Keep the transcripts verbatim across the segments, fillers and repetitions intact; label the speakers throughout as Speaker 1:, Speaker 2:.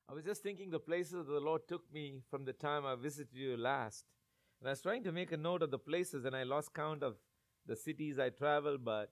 Speaker 1: I was just thinking the places the Lord took me from the time I visited you last. And I was trying to make a note of the places, and I lost count of the cities I traveled, but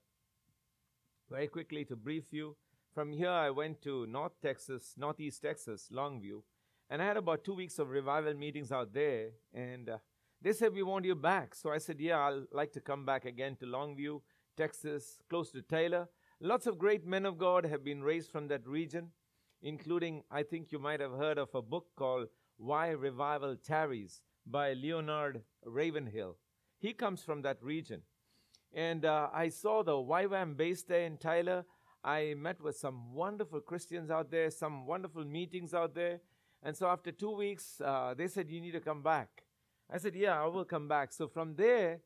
Speaker 1: very quickly to brief you, from here I went to North Texas, Northeast Texas, Longview, and I had about two weeks of revival meetings out there, and uh, they said, we want you back. So I said, yeah, I'll like to come back again to Longview, Texas, close to Taylor. Lots of great men of God have been raised from that region, including, I think you might have heard of a book called Why Revival Tarries by Leonard Ravenhill. He comes from that region. And uh, I saw the Y WAM base there in Tyler. I met with some wonderful Christians out there, some wonderful meetings out there. And so after two weeks, uh, they said, you need to come back. I said, yeah, I will come back. So from there,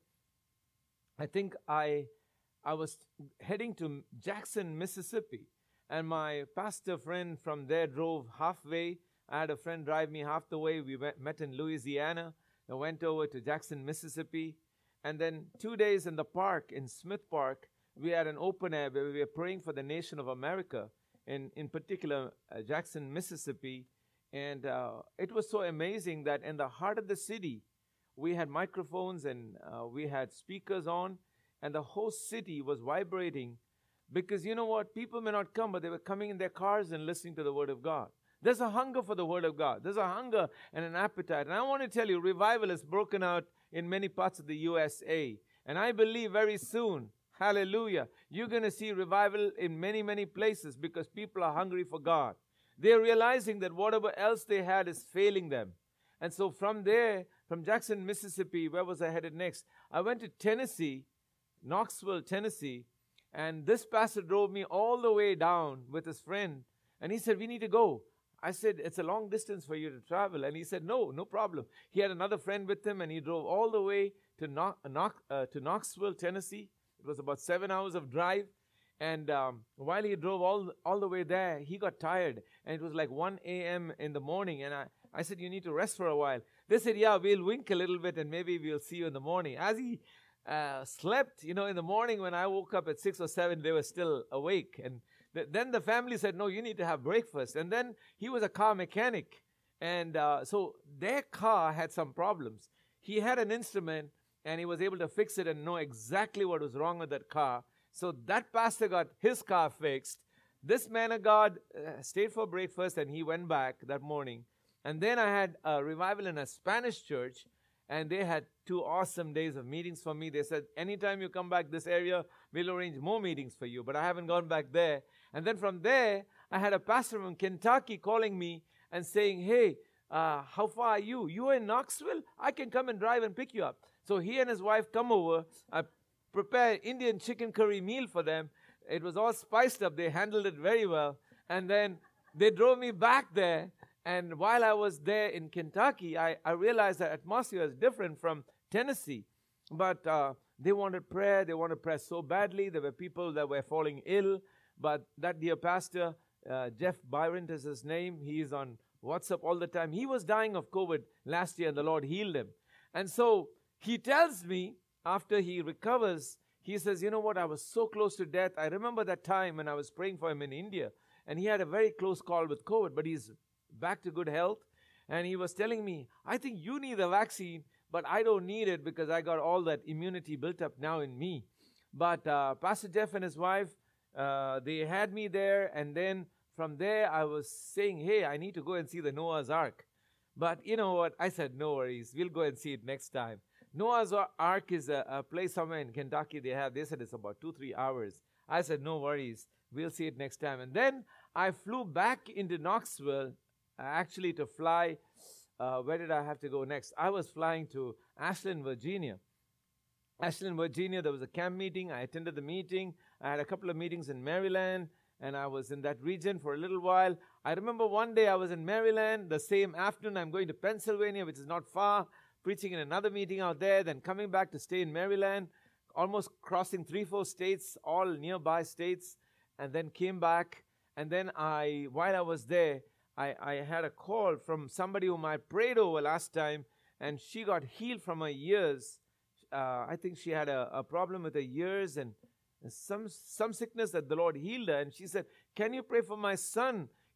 Speaker 1: I think I, I was heading to Jackson, Mississippi. And my pastor friend from there drove halfway. I had a friend drive me half the way. We met, met in Louisiana and went over to Jackson, Mississippi. And then two days in the park, in Smith Park, we had an open air where we were praying for the nation of America, in, in particular uh, Jackson, Mississippi. And uh, it was so amazing that in the heart of the city, we had microphones and uh, we had speakers on, and the whole city was vibrating. Because you know what? People may not come, but they were coming in their cars and listening to the Word of God. There's a hunger for the Word of God. There's a hunger and an appetite. And I want to tell you, revival is broken out in many parts of the U S A. And I believe very soon, hallelujah, you're going to see revival in many, many places because people are hungry for God. They're realizing that whatever else they had is failing them. And so from there, from Jackson, Mississippi, where was I headed next? I went to Tennessee, Knoxville, Tennessee. And this pastor drove me all the way down with his friend. And he said, we need to go. I said, it's a long distance for you to travel. And he said, no, no problem. He had another friend with him, and he drove all the way to, Knox, uh, to Knoxville, Tennessee. It was about seven hours of drive. And um, while he drove all, all the way there, he got tired. And it was like one a.m. in the morning. And I, I said, you need to rest for a while. They said, yeah, we'll wink a little bit, and maybe we'll see you in the morning. As he Uh, slept, you know, in the morning when I woke up at six or seven, they were still awake. And th- then the family said, no, you need to have breakfast. And then he was a car mechanic. And uh, so their car had some problems. He had an instrument, and he was able to fix it and know exactly what was wrong with that car. So that pastor got his car fixed. This man of God uh, stayed for breakfast, and he went back that morning. And then I had a revival in a Spanish church. And they had two awesome days of meetings for me. They said, anytime you come back this area, we'll arrange more meetings for you. But I haven't gone back there. And then from there, I had a pastor from Kentucky calling me and saying, hey, uh, how far are you? You are in Knoxville? I can come and drive and pick you up. So he and his wife come over. I prepare Indian chicken curry meal for them. It was all spiced up. They handled it very well. And then they drove me back there. And while I was there in Kentucky, I, I realized that atmosphere is different from Tennessee. But uh, they wanted prayer. They wanted prayer so badly. There were people that were falling ill. But that dear pastor, uh, Jeff Byron is his name. He is on WhatsApp all the time. He was dying of COVID last year, and the Lord healed him. And so he tells me, after he recovers, he says, you know what, I was so close to death. I remember that time when I was praying for him in India. And he had a very close call with COVID, but he's back to good health. And he was telling me, I think you need the vaccine, but I don't need it because I got all that immunity built up now in me. But uh, Pastor Jeff and his wife, uh, they had me there. And then from there, I was saying, hey, I need to go and see the Noah's Ark. But you know what? I said, no worries. We'll go and see it next time. Noah's Ark is a, a place somewhere in Kentucky they have. They said it's about two, three hours. I said, no worries. We'll see it next time. And then I flew back into Knoxville, actually to fly. Uh, where did I have to go next? I was flying to Ashland, Virginia. Ashland, Virginia, there was a camp meeting. I attended the meeting. I had a couple of meetings in Maryland, and I was in that region for a little while. I remember one day I was in Maryland. The same afternoon, I'm going to Pennsylvania, which is not far, preaching in another meeting out there, then coming back to stay in Maryland, almost crossing three, four states, all nearby states, and then came back. And then I, while I was there, I, I had a call from somebody whom I prayed over last time, and she got healed from her ears. Uh, I think she had a, a problem with her ears and some some sickness that the Lord healed her. And she said, can you pray for my son?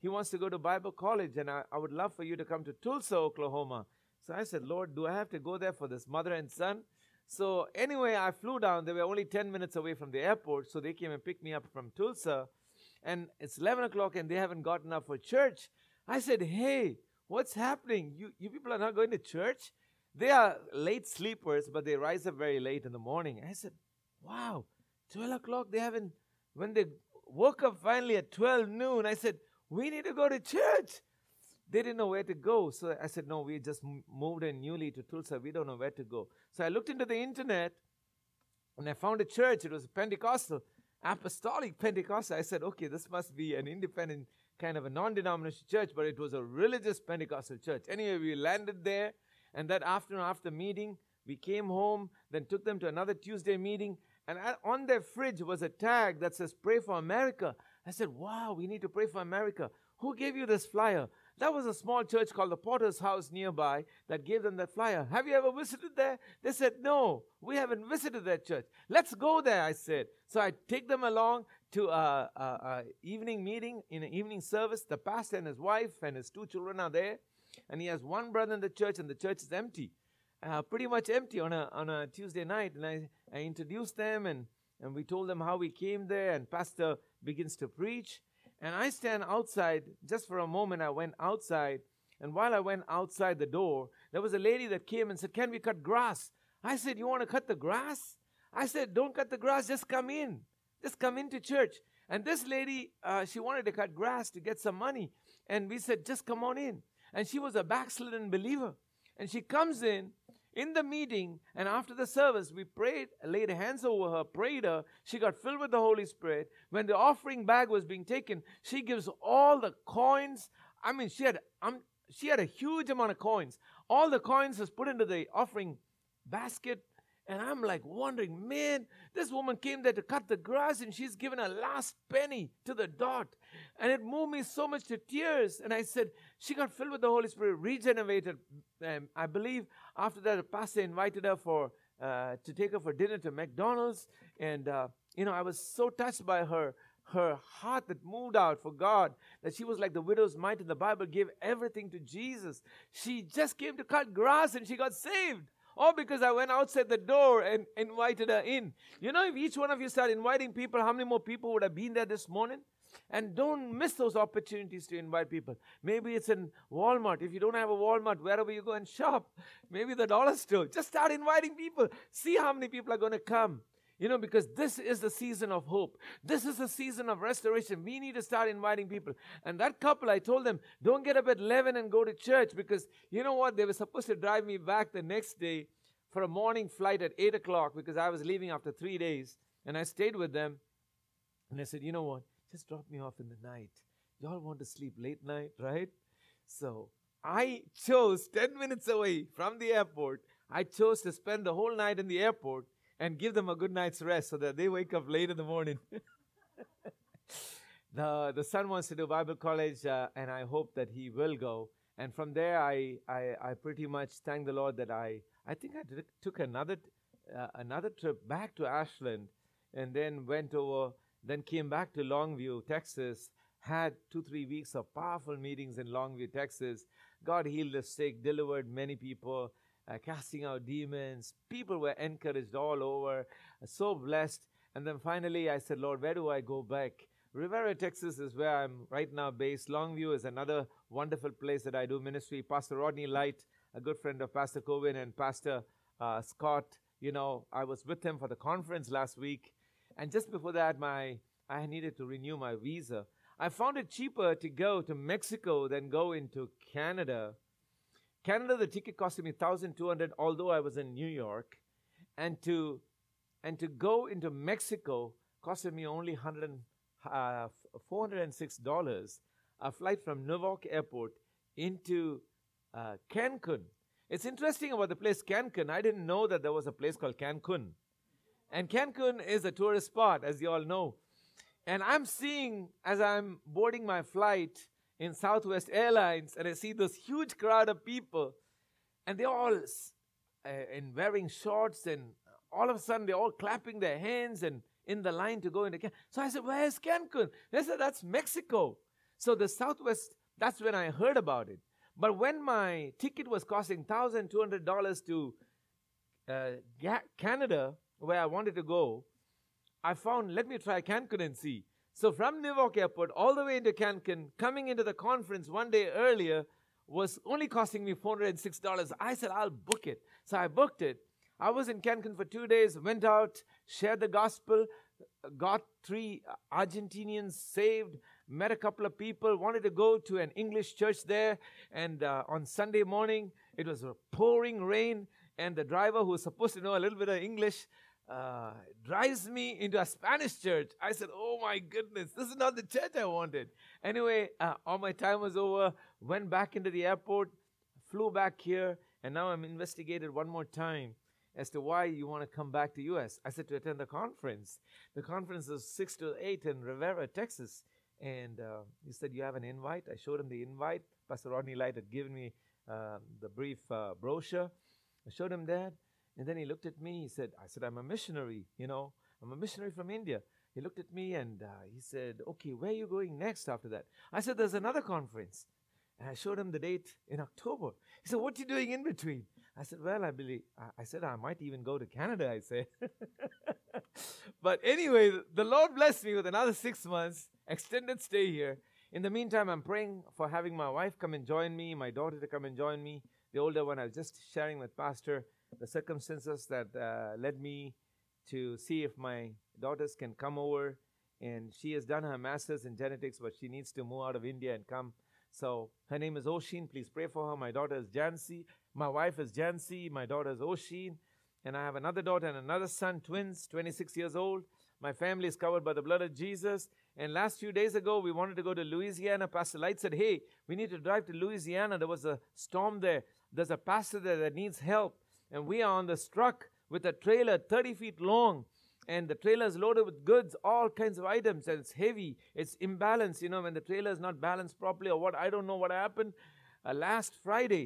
Speaker 1: he wants to go to Bible college, and I, I would love for you to come to Tulsa, Oklahoma. So I said, Lord, do I have to go there for this mother and son? So anyway, I flew down. They were only ten minutes away from the airport, so they came and picked me up from Tulsa. And it's eleven o'clock, and they haven't gotten up for church. I said, hey, what's happening? You, you people are not going to church? They are late sleepers, but they rise up very late in the morning. I said, wow, twelve o'clock, they haven't, when they woke up finally at twelve noon, I said, we need to go to church. They didn't know where to go. So I said, no, we just moved in newly to Tulsa. We don't know where to go. So I looked into the internet, and I found a church. It was a Pentecostal, apostolic Pentecostal. I said, okay, this must be an independent kind of a non-denominational church, but it was a religious Pentecostal church. Anyway, we landed there, and that afternoon after meeting, we came home, then took them to another Tuesday meeting, and on their fridge was a tag that says, Pray for America. I said, wow, we need to pray for America. Who gave you this flyer? That was a small church called the Potter's House nearby that gave them that flyer. Have you ever visited there? They said, no, we haven't visited that church. Let's go there, I said. So I take them along to a, a, a evening meeting, in an evening service. The pastor and his wife and his two children are there. And he has one brother in the church, and the church is empty. Uh, pretty much empty on a on a Tuesday night. And I, I introduced them, and, and we told them how we came there, and pastor begins to preach. And I stand outside. Just for a moment, I went outside. And while I went outside the door, there was a lady that came and said, can we cut grass? I said, you want to cut the grass? I said, don't cut the grass, just come in. Just come into church. And this lady, uh, she wanted to cut grass to get some money. And we said, just come on in. And she was a backslidden believer. And she comes in, in the meeting, and after the service, we prayed, laid hands over her, prayed her. She got filled with the Holy Spirit. When the offering bag was being taken, she gives all the coins. I mean, she had um, she had a huge amount of coins. All the coins was put into the offering basket. And I'm like wondering, man, this woman came there to cut the grass, and she's given a last penny to the dot. And it moved me so much to tears. And I said, she got filled with the Holy Spirit, regenerated. Um, I believe after that, the pastor invited her for uh, to take her for dinner to McDonald's. And, uh, you know, I was so touched by her, her heart that moved out for God, that she was like the widow's mite in the Bible, gave everything to Jesus. She just came to cut grass, and she got saved. All because I went outside the door and invited her in. You know, if each one of you start inviting people, how many more people would have been there this morning? And don't miss those opportunities to invite people. Maybe it's in Walmart. If you don't have a Walmart, wherever you go and shop, maybe the dollar store. Just start inviting people. See how many people are going to come. You know, because this is the season of hope. This is the season of restoration. We need to start inviting people. And that couple, I told them, don't get up at eleven and go to church, because you know what? They were supposed to drive me back the next day for a morning flight at eight o'clock, because I was leaving after three days. And I stayed with them. And I said, you know what? Just drop me off in the night. Y'all want to sleep late night, right? So I chose ten minutes away from the airport. I chose to spend the whole night in the airport and give them a good night's rest so that they wake up late in the morning. the The son wants to do Bible college, uh, and I hope that he will go. And from there, I I, I pretty much thank the Lord that I I think I did, took another uh, another trip back to Ashland, and then went over, then came back to Longview, Texas. Had two three weeks of powerful meetings in Longview, Texas. God healed the sick, delivered many people. Uh, casting out demons. People were encouraged all over. Uh, so blessed. And then finally I said, Lord, where do I go back? Rivera, Texas is where I'm right now based. Longview is another wonderful place that I do ministry. Pastor Rodney Light, a good friend of Pastor Coven and Pastor uh, Scott, you know, I was with him for the conference last week. And just before that, my I needed to renew my visa. I found it cheaper to go to Mexico than go into Canada. Canada, the ticket costed me one thousand two hundred dollars, although I was in New York. And to and to go into Mexico costed me only one hundred, uh, four hundred six dollars. A flight from Newark Airport into uh, Cancun. It's interesting about the place Cancun. I didn't know that there was a place called Cancun. And Cancun is a tourist spot, as you all know. And I'm seeing, as I'm boarding my flight in Southwest Airlines, and I see this huge crowd of people, and they're all uh, in wearing shorts, and all of a sudden they're all clapping their hands and in the line to go into Cancun. So I said, where's Cancun? They said, that's Mexico. So the Southwest, that's when I heard about it. But when my ticket was costing one thousand two hundred dollars to uh, Canada, where I wanted to go, I found, let me try Cancun and see. So from Newark Airport all the way into Cancun, coming into the conference one day earlier was only costing me four hundred six dollars. I said, I'll book it. So I booked it. I was in Cancun for two days, went out, shared the gospel, got three Argentinians saved, met a couple of people, wanted to go to an English church there. And uh, on Sunday morning, it was a pouring rain. And the driver, who was supposed to know a little bit of English, uh, drives me into a Spanish church. I said, oh my goodness, this is not the church I wanted. Anyway, uh, all my time was over, went back into the airport, flew back here, and now I'm investigated one more time as to why you want to come back to U S. I said, to attend the conference. The conference is six to eight in Rivera, Texas. And uh, he said, you have an invite? I showed him the invite. Pastor Rodney Light had given me uh, the brief uh, brochure. I showed him that. And then he looked at me. He said, I said, I'm a missionary, you know. I'm a missionary from India. He looked at me and uh, he said, okay, where are you going next after that? I said, there's another conference. And I showed him the date in October. He said, what are you doing in between? I said, well, I believe, I, I said, I might even go to Canada, I said. But anyway, the Lord blessed me with another six months, extended stay here. In the meantime, I'm praying for having my wife come and join me, my daughter to come and join me. The older one, I was just sharing with Pastor the circumstances that uh, led me to see if my daughters can come over. And she has done her master's in genetics, but she needs to move out of India and come. So her name is Oshin. Please pray for her. My daughter is Jancy. My wife is Jancy. My daughter is Oshin. And I have another daughter and another son, twins, twenty-six years old. My family is covered by the blood of Jesus. And last few days ago, we wanted to go to Louisiana. Pastor Light said, hey, we need to drive to Louisiana. There was a storm there. There's a pastor there that needs help. And we are on the truck with a trailer thirty feet long. And the trailer is loaded with goods, all kinds of items. And it's heavy. It's imbalanced. You know, when the trailer is not balanced properly or what, I don't know what happened. Uh, last Friday,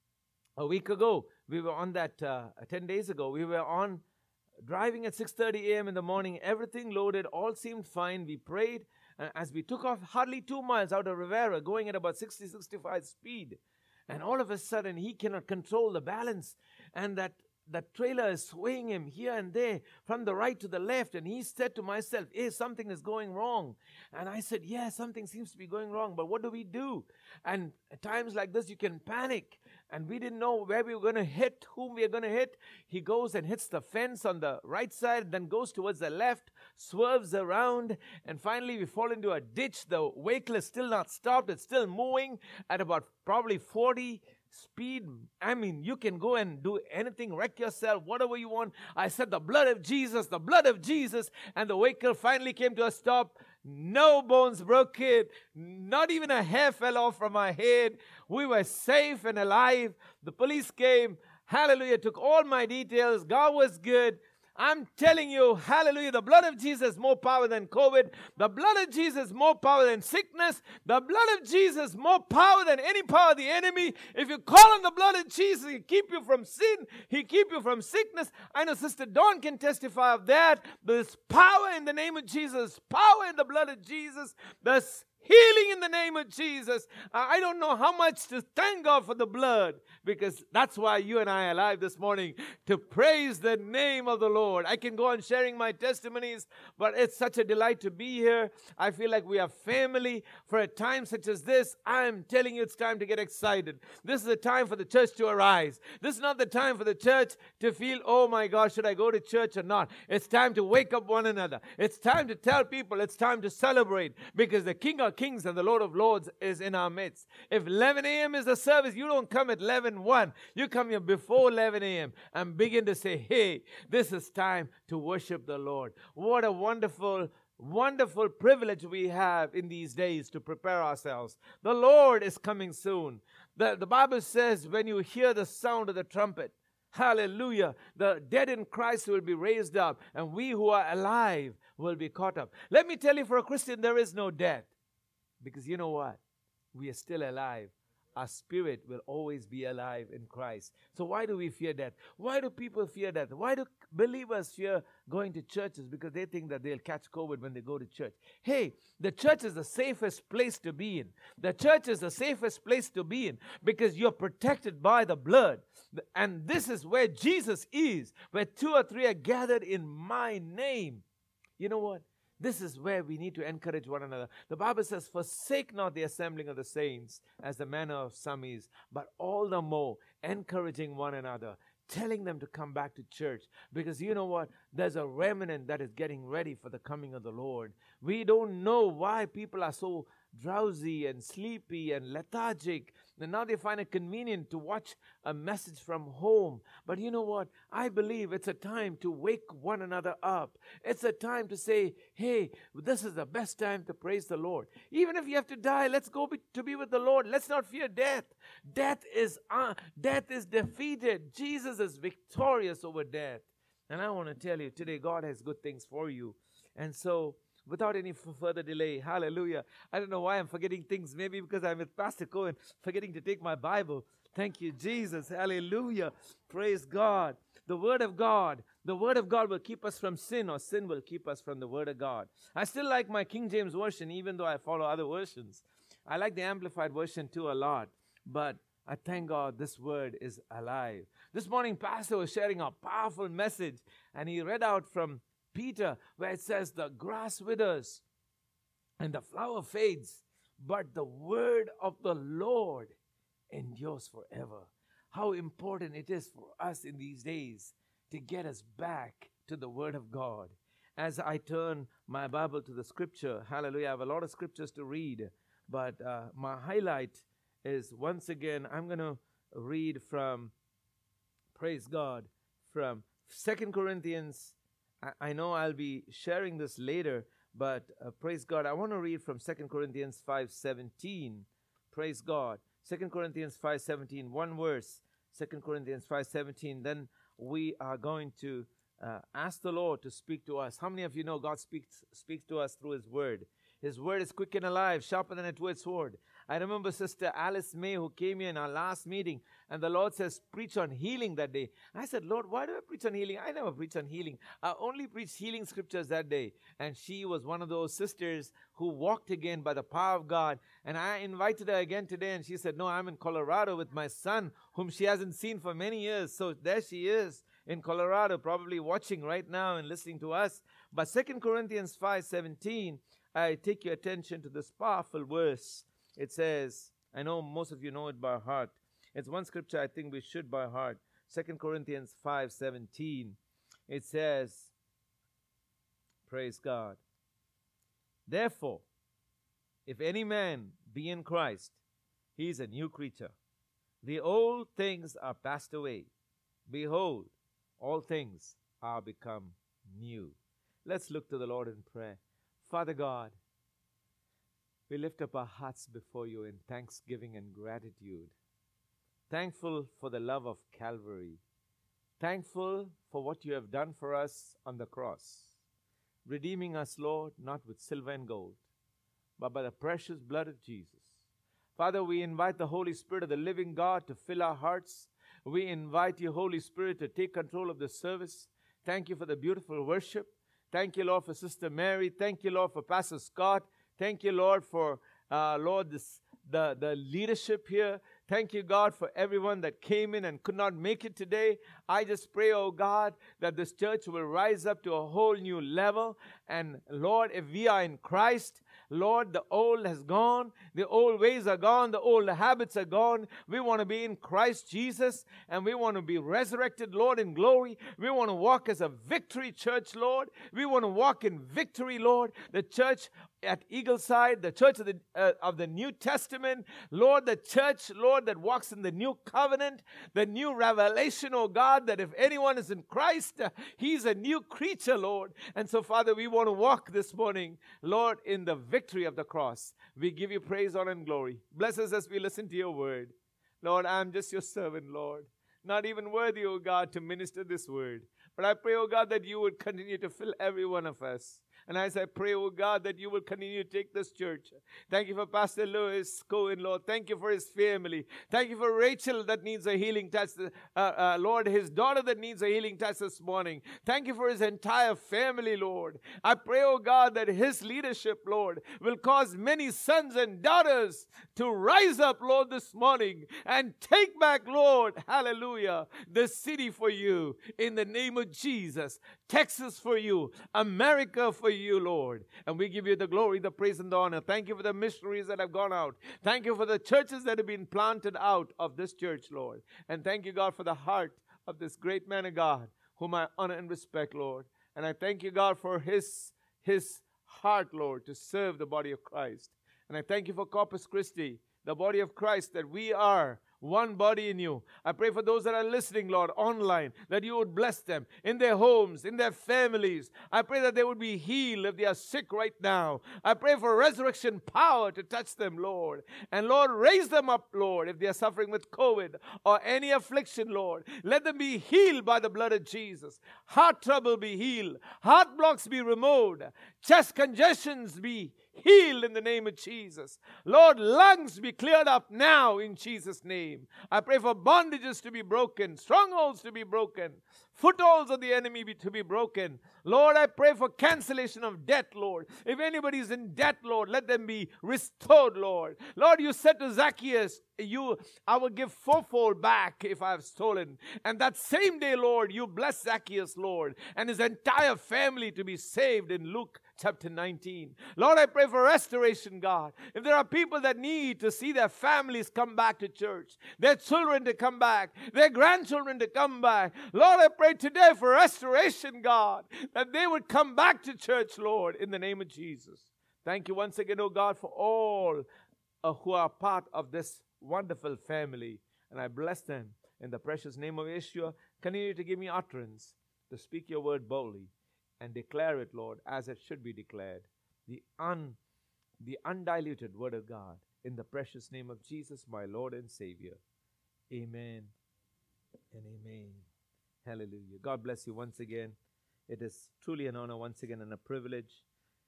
Speaker 1: a week ago, we were on that, uh, ten days ago, we were on driving at six thirty a.m. in the morning. Everything loaded. All seemed fine. We prayed. Uh, as we took off hardly two miles out of Rivera, going at about sixty, sixty-five speed. And all of a sudden, he cannot control the balance. And that, that trailer is swaying him here and there, from the right to the left. And he said to myself, hey, something is going wrong. And I said, yeah, something seems to be going wrong. But what do we do? And at times like this, you can panic. And we didn't know where we were going to hit, whom we were going to hit. He goes and hits the fence on the right side, then goes towards the left, swerves around, and finally we fall into a ditch. The vehicle is still not stopped. It's still moving at about probably forty speed. I mean, you can go and do anything, wreck yourself, whatever you want. I said, the blood of Jesus, the blood of Jesus. And the vehicle finally came to a stop. No bones broken. Not even a hair fell off from my head. We were safe and alive. The police came. Hallelujah. Took all my details. God was good. I'm telling you, hallelujah, the blood of Jesus more power than COVID. The blood of Jesus more power than sickness. The blood of Jesus more power than any power of the enemy. If you call on the blood of Jesus, He keep you from sin. He keep you from sickness. I know Sister Dawn can testify of that. There's power in the name of Jesus. Power in the blood of Jesus. There's healing in the name of Jesus. I don't know how much to thank God for the blood, because that's why you and I are alive this morning, to praise the name of the Lord. I can go on sharing my testimonies, but it's such a delight to be here. I feel like we are family. For a time such as this, I'm telling you, it's time to get excited. This is a time for the church to arise. This is not the time for the church to feel, oh my God, should I go to church or not? It's time to wake up one another. It's time to tell people it's time to celebrate, because the King of Kings and the Lord of Lords is in our midst. If eleven a.m. is the service, you don't come at eleven one. You come here before eleven a.m. and begin to say, hey, this is time to worship the Lord. What a wonderful, wonderful privilege we have in these days to prepare ourselves. The Lord is coming soon. The, the Bible says, when you hear the sound of the trumpet, hallelujah, the dead in Christ will be raised up, and we who are alive will be caught up. Let me tell you, for a Christian, there is no death. Because you know what? We are still alive. our spirit will always be alive in Christ. So why do we fear death? Why do people fear death? Why do believers fear going to churches? Because they think that they'll catch COVID when they go to church. Hey, the church is the safest place to be in. The church is the safest place to be in because you're protected by the blood. And this is where Jesus is, where two or three are gathered in my name. You know what? This is where we need to encourage one another. The Bible says, forsake not the assembling of the saints as the manner of some is, but all the more encouraging one another, telling them to come back to church. Because you know what? There's a remnant that is getting ready for the coming of the Lord. We don't know why people are so drowsy and sleepy and lethargic. And now they find it convenient to watch a message from home. But you know what? I believe it's a time to wake one another up. It's a time to say, hey, this is the best time to praise the Lord. Even if you have to die, let's go be, to be with the Lord. Let's not fear death. Death is, uh, death is defeated. Jesus is victorious over death. And I want to tell you, today God has good things for you. And so, without any f- further delay, hallelujah. I don't know why I'm forgetting things. Maybe because I'm with Pastor Cohen, forgetting to take my Bible. Thank you, Jesus. Hallelujah. Praise God. The Word of God. The Word of God will keep us from sin, or sin will keep us from the Word of God. I still like my King James Version, even though I follow other versions. I like the Amplified Version too a lot. But I thank God this Word is alive. This morning, Pastor was sharing a powerful message, and he read out from Peter, where it says, the grass withers and the flower fades, but the word of the Lord endures forever. How important it is for us in these days to get us back to the Word of God. As I turn my Bible to the Scripture, hallelujah, I have a lot of Scriptures to read, but uh, my highlight is, once again, I'm going to read from, praise God, from Second Corinthians. I know I'll be sharing this later, but uh, praise God, I want to read from Second Corinthians five seventeen. Praise God. Second Corinthians five seventeen, one verse. Second Corinthians five seventeen. Then we are going to uh, ask the Lord to speak to us. How many of you know God speaks speaks to us through His Word? His Word is quick and alive, sharper than a two-edged sword. I remember Sister Alice May, who came here in our last meeting, and the Lord says, preach on healing that day. I said, Lord, why do I preach on healing? I never preach on healing. I only preached healing scriptures that day. And she was one of those sisters who walked again by the power of God. And I invited her again today, and she said, no, I'm in Colorado with my son, whom she hasn't seen for many years. So there she is in Colorado, probably watching right now and listening to us. But Second Corinthians five seventeen, I take your attention to this powerful verse. It says, I know most of you know it by heart. It's one scripture I think we should by heart. Second Corinthians five seventeen. It says, praise God. Therefore, if any man be in Christ, he is a new creature. The old things are passed away. Behold, all things are become new. Let's look to the Lord in prayer. Father God, we lift up our hearts before you in thanksgiving and gratitude. Thankful for the love of Calvary. Thankful for what you have done for us on the cross. Redeeming us, Lord, not with silver and gold, but by the precious blood of Jesus. Father, we invite the Holy Spirit of the living God to fill our hearts. We invite you, Holy Spirit, to take control of the service. Thank you for the beautiful worship. Thank you, Lord, for Sister Mary. Thank you, Lord, for Pastor Scott. Thank you, Lord, for, uh, Lord, this, the, the leadership here. Thank you, God, for everyone that came in and could not make it today. I just pray, oh God, that this church will rise up to a whole new level. And Lord, if we are in Christ, Lord, the old has gone. The old ways are gone. The old habits are gone. We want to be in Christ Jesus, and we want to be resurrected, Lord, in glory. We want to walk as a victory church, Lord. We want to walk in victory, Lord. The church at Eagleside, the church of the, uh, of the New Testament, Lord, the church, Lord, that walks in the new covenant, the new revelation, oh God, that if anyone is in Christ, uh, he's a new creature, Lord. And so, Father, we want to walk this morning, Lord, in the victory of the cross. We give you praise, honor, and glory. Bless us as we listen to your word. Lord, I'm just your servant, Lord. Not even worthy, oh God, to minister this word. But I pray, oh God, that you would continue to fill every one of us. And as I pray, oh God, that you will continue to take this church. Thank you for Pastor Lewis Cohen, Lord. Thank you for his family. Thank you for Rachel that needs a healing touch. Uh, uh, Lord, his daughter that needs a healing touch this morning. Thank you for his entire family, Lord. I pray, oh God, that his leadership, Lord, will cause many sons and daughters to rise up, Lord, this morning and take back, Lord, hallelujah, the city for you in the name of Jesus. Texas for you, America for you, Lord. And we give you the glory, the praise, and the honor. Thank you for the missionaries that have gone out. Thank you for the churches that have been planted out of this church, Lord. And thank you, God, for the heart of this great man of God, whom I honor and respect, Lord. And I thank you, God, for his, his heart, Lord, to serve the body of Christ. And I thank you for Corpus Christi, the body of Christ, that we are one body in you. I pray for those that are listening, Lord, online, that you would bless them in their homes, in their families. I pray that they would be healed if they are sick right now. I pray for resurrection power to touch them, Lord. And Lord, raise them up, Lord, if they are suffering with COVID or any affliction, Lord. Let them be healed by the blood of Jesus. Heart trouble be healed. Heart blocks be removed. Chest congestions be healed in the name of Jesus. Lord, lungs be cleared up now in Jesus' name. I pray for bondages to be broken, strongholds to be broken, footholds of the enemy be, to be broken. Lord, I pray for cancellation of debt, Lord. If anybody is in debt, Lord, let them be restored, Lord. Lord, you said to Zacchaeus, you, I will give fourfold back if I have stolen. And that same day, Lord, you bless Zacchaeus, Lord, and his entire family to be saved in Luke chapter nineteen. Lord, I pray for restoration, God. If there are people that need to see their families come back to church, their children to come back, their grandchildren to come back, Lord, I pray today for restoration, God, that they would come back to church, Lord, in the name of Jesus. Thank you once again, oh God, for all uh, who are part of this wonderful family. And I bless them in the precious name of Yeshua. Continue to give me utterance to speak your word boldly and declare it, Lord, as it should be declared. The un, the undiluted word of God. In the precious name of Jesus, my Lord and Savior. Amen and amen. Hallelujah. God bless you once again. It is truly an honor once again and a privilege.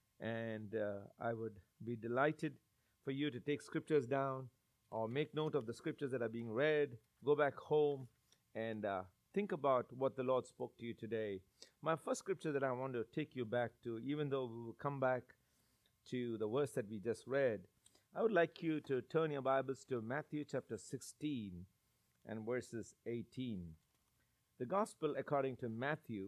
Speaker 1: And uh, I would be delighted for you to take scriptures down or make note of the scriptures that are being read. Go back home and uh, think about what the Lord spoke to you today. My first scripture that I want to take you back to, even though we will come back to the verse that we just read, I would like you to turn your Bibles to Matthew chapter sixteen and verses eighteen. The Gospel according to Matthew.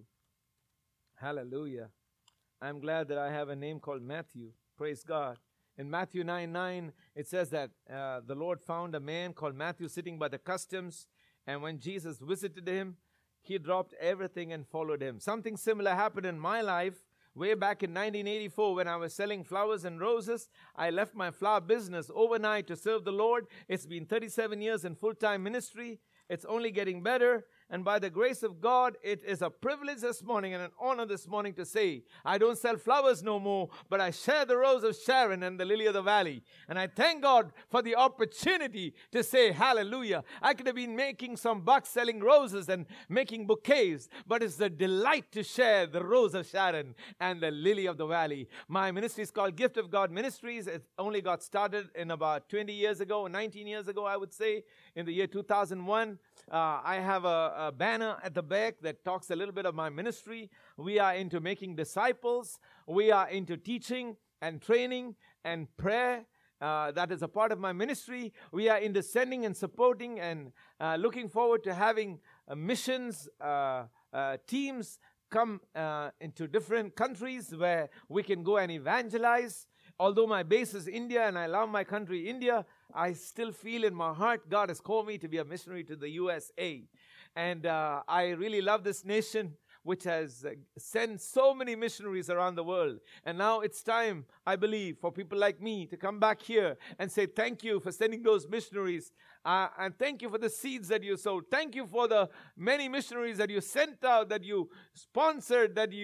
Speaker 1: Hallelujah. I'm glad that I have a name called Matthew. Praise God. In Matthew nine nine, it says that uh, the Lord found a man called Matthew sitting by the customs, and when Jesus visited him, he dropped everything and followed him. Something similar happened in my life. Way back in nineteen eighty-four, when I was selling flowers and roses, I left my flower business overnight to serve the Lord. It's been thirty-seven years in full-time ministry. It's only getting better. And by the grace of God, it is a privilege this morning and an honor this morning to say, I don't sell flowers no more, but I share the rose of Sharon and the lily of the valley. And I thank God for the opportunity to say hallelujah. I could have been making some bucks selling roses and making bouquets, but it's the delight to share the rose of Sharon and the lily of the valley. My ministry is called Gift of God Ministries. It only got started in about twenty years ago, nineteen years ago, I would say, in the year two thousand one. Uh, I have a, a banner at the back that talks a little bit of my ministry. We are into making disciples. We are into teaching and training and prayer. Uh, that is a part of my ministry. We are into sending and supporting and uh, looking forward to having uh, missions uh, uh, teams come uh, into different countries where we can go and evangelize. Although my base is India and I love my country, India, I still feel in my heart God has called me to be a missionary to the U S A. And uh, I really love this nation, which has uh, sent so many missionaries around the world. And now it's time, I believe, for people like me to come back here and say thank you for sending those missionaries. Uh, and thank you for the seeds that you sowed. Thank you for the many missionaries that you sent out, that you sponsored, that you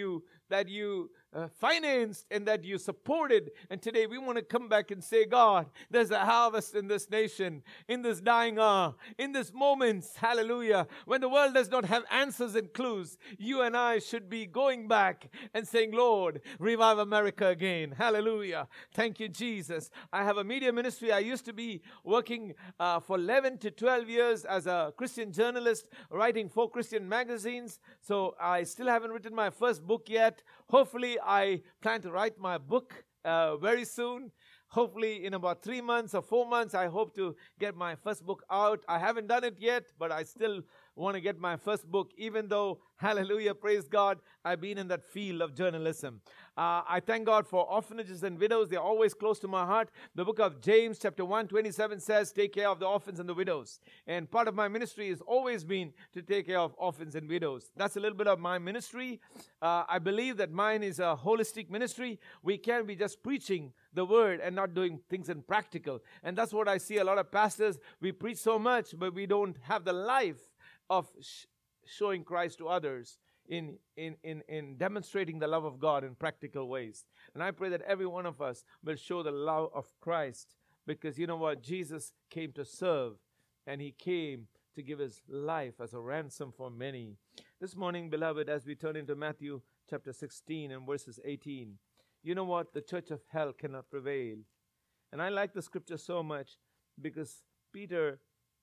Speaker 1: that you uh, financed and that you supported. And today we want to come back and say, God, there's a harvest in this nation, in this dying hour, in this moment, hallelujah, when the world does not have answers and clues. You and I should be going back and saying, Lord, revive America again. Hallelujah. Thank you, Jesus. I have a media ministry. I used to be working uh, for eleven to twelve years as a Christian journalist, writing for Christian magazines. So I still haven't written my first book yet. Hopefully, I plan to write my book uh, very soon. Hopefully, in about three months or four months, I hope to get my first book out. I haven't done it yet, but I still want to get my first book, even though, hallelujah, praise God, I've been in that field of journalism. Uh, I thank God for orphanages and widows. They're always close to my heart. The book of James, chapter one, twenty-seven says, take care of the orphans and the widows. And part of my ministry has always been to take care of orphans and widows. That's a little bit of my ministry. Uh, I believe that mine is a holistic ministry. We can't be just preaching the word and not doing things in practical. And that's what I see a lot of pastors. We preach so much, but we don't have the life of sh- showing Christ to others in, in, in, in demonstrating the love of God in practical ways. And I pray that every one of us will show the love of Christ, because you know what? Jesus came to serve, and he came to give his life as a ransom for many. This morning, beloved, as we turn into Matthew chapter sixteen and verses eighteen, you know what? The church of hell cannot prevail. And I like the scripture so much because Peter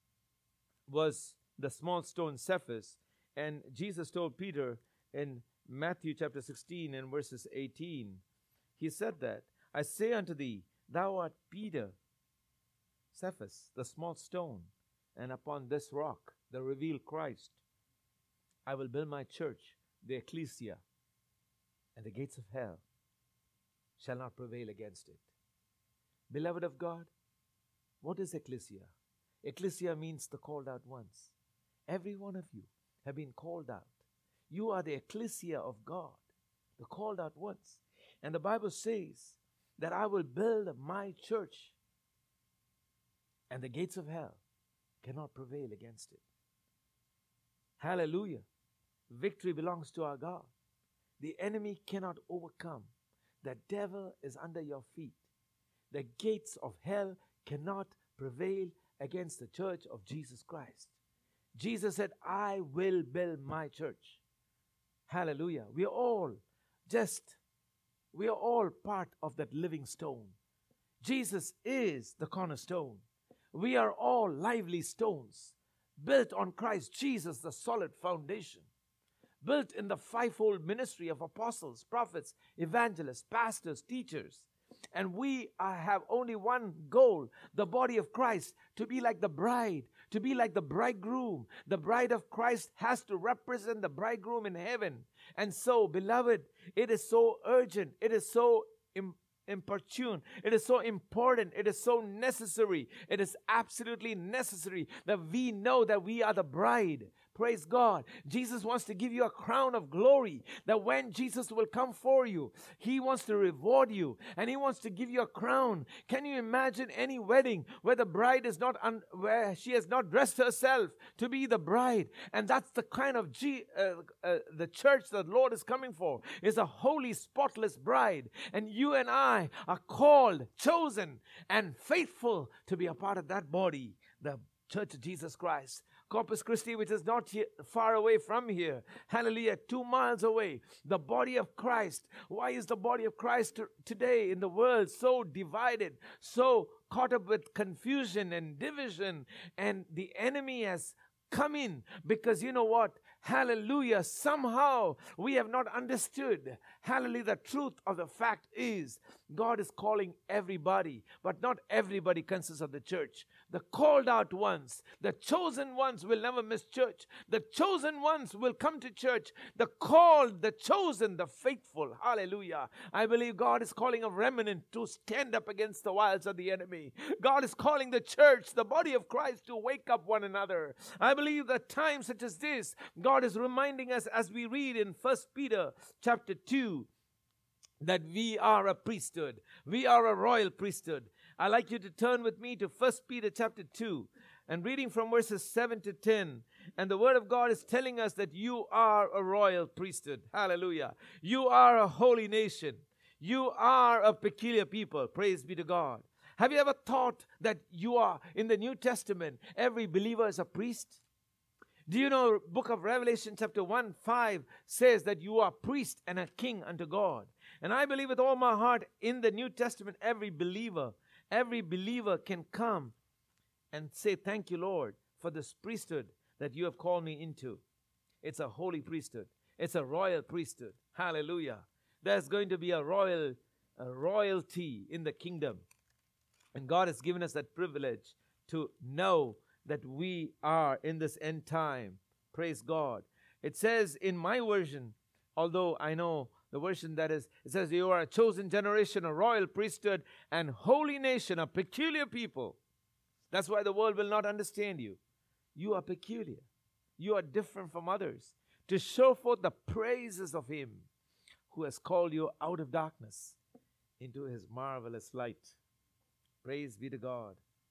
Speaker 1: was the small stone Cephas. And Jesus told Peter in Matthew chapter sixteen and verses eighteen, he said that, I say unto thee, thou art Peter, Cephas, the small stone, and upon this rock, the revealed Christ, I will build my church, the ecclesia, and the gates of hell shall not prevail against it. Beloved of God, what is ecclesia? Ecclesia means the called out ones. Every one of you have been called out. You are the ecclesia of God, the called out ones. And the Bible says that I will build my church, and the gates of hell cannot prevail against it. Hallelujah. Victory belongs to our God. The enemy cannot overcome. The devil is under your feet. The gates of hell cannot prevail against the church of Jesus Christ. Jesus said, I will build my church. Hallelujah. We are all just, we are all part of that living stone. Jesus is the cornerstone. We are all lively stones, built on Christ Jesus, the solid foundation, built in the fivefold ministry of apostles, prophets, evangelists, pastors, teachers. And we are, have only one goal, the body of Christ, to be like the bride, to be like the bridegroom. The bride of Christ has to represent the bridegroom in heaven. And so, beloved, it is so urgent, it is so im- importune, it is so important, it is so necessary, it is absolutely necessary that we know that we are the bride. Praise God. Jesus wants to give you a crown of glory, that when Jesus will come for you, he wants to reward you, and he wants to give you a crown. Can you imagine any wedding where the bride is not, un- where she has not dressed herself to be the bride? And that's the kind of G- uh, uh, the church that the Lord is coming for, is a holy, spotless bride. And you and I are called, chosen, and faithful to be a part of that body, the Church of Jesus Christ. Corpus Christi, which is not here, far away from here. Hallelujah, two miles away. The body of Christ. Why is the body of Christ t- today in the world so divided, so caught up with confusion and division? And the enemy has come in because you know what? Hallelujah, somehow we have not understood. Hallelujah, the truth of the fact is God is calling everybody, but not everybody consists of the church. The called out ones, the chosen ones will never miss church. The chosen ones will come to church. The called, the chosen, the faithful. Hallelujah. I believe God is calling a remnant to stand up against the wiles of the enemy. God is calling the church, the body of Christ, to wake up one another. I believe that times such as this, God is reminding us as we read in First Peter chapter two, that we are a priesthood. We are a royal priesthood. I'd like you to turn with me to First Peter chapter two. and reading from verses seven to ten. And the Word of God is telling us that you are a royal priesthood. Hallelujah. You are a holy nation. You are a peculiar people. Praise be to God. Have you ever thought that you are, in the New Testament, every believer is a priest? Do you know book of Revelation chapter one, five says that you are priest and a king unto God. And I believe with all my heart in the New Testament, every believer, every believer can come and say, thank you, Lord, for this priesthood that you have called me into. It's a holy priesthood. It's a royal priesthood. Hallelujah. There's going to be a royal, a royalty in the kingdom. And God has given us that privilege to know that we are in this end time. Praise God. It says in my version, although I know the version that is, it says you are a chosen generation, a royal priesthood, and holy nation, a peculiar people. That's why the world will not understand you. You are peculiar. You are different from others. To show forth the praises of Him who has called you out of darkness into His marvelous light. Praise be to God.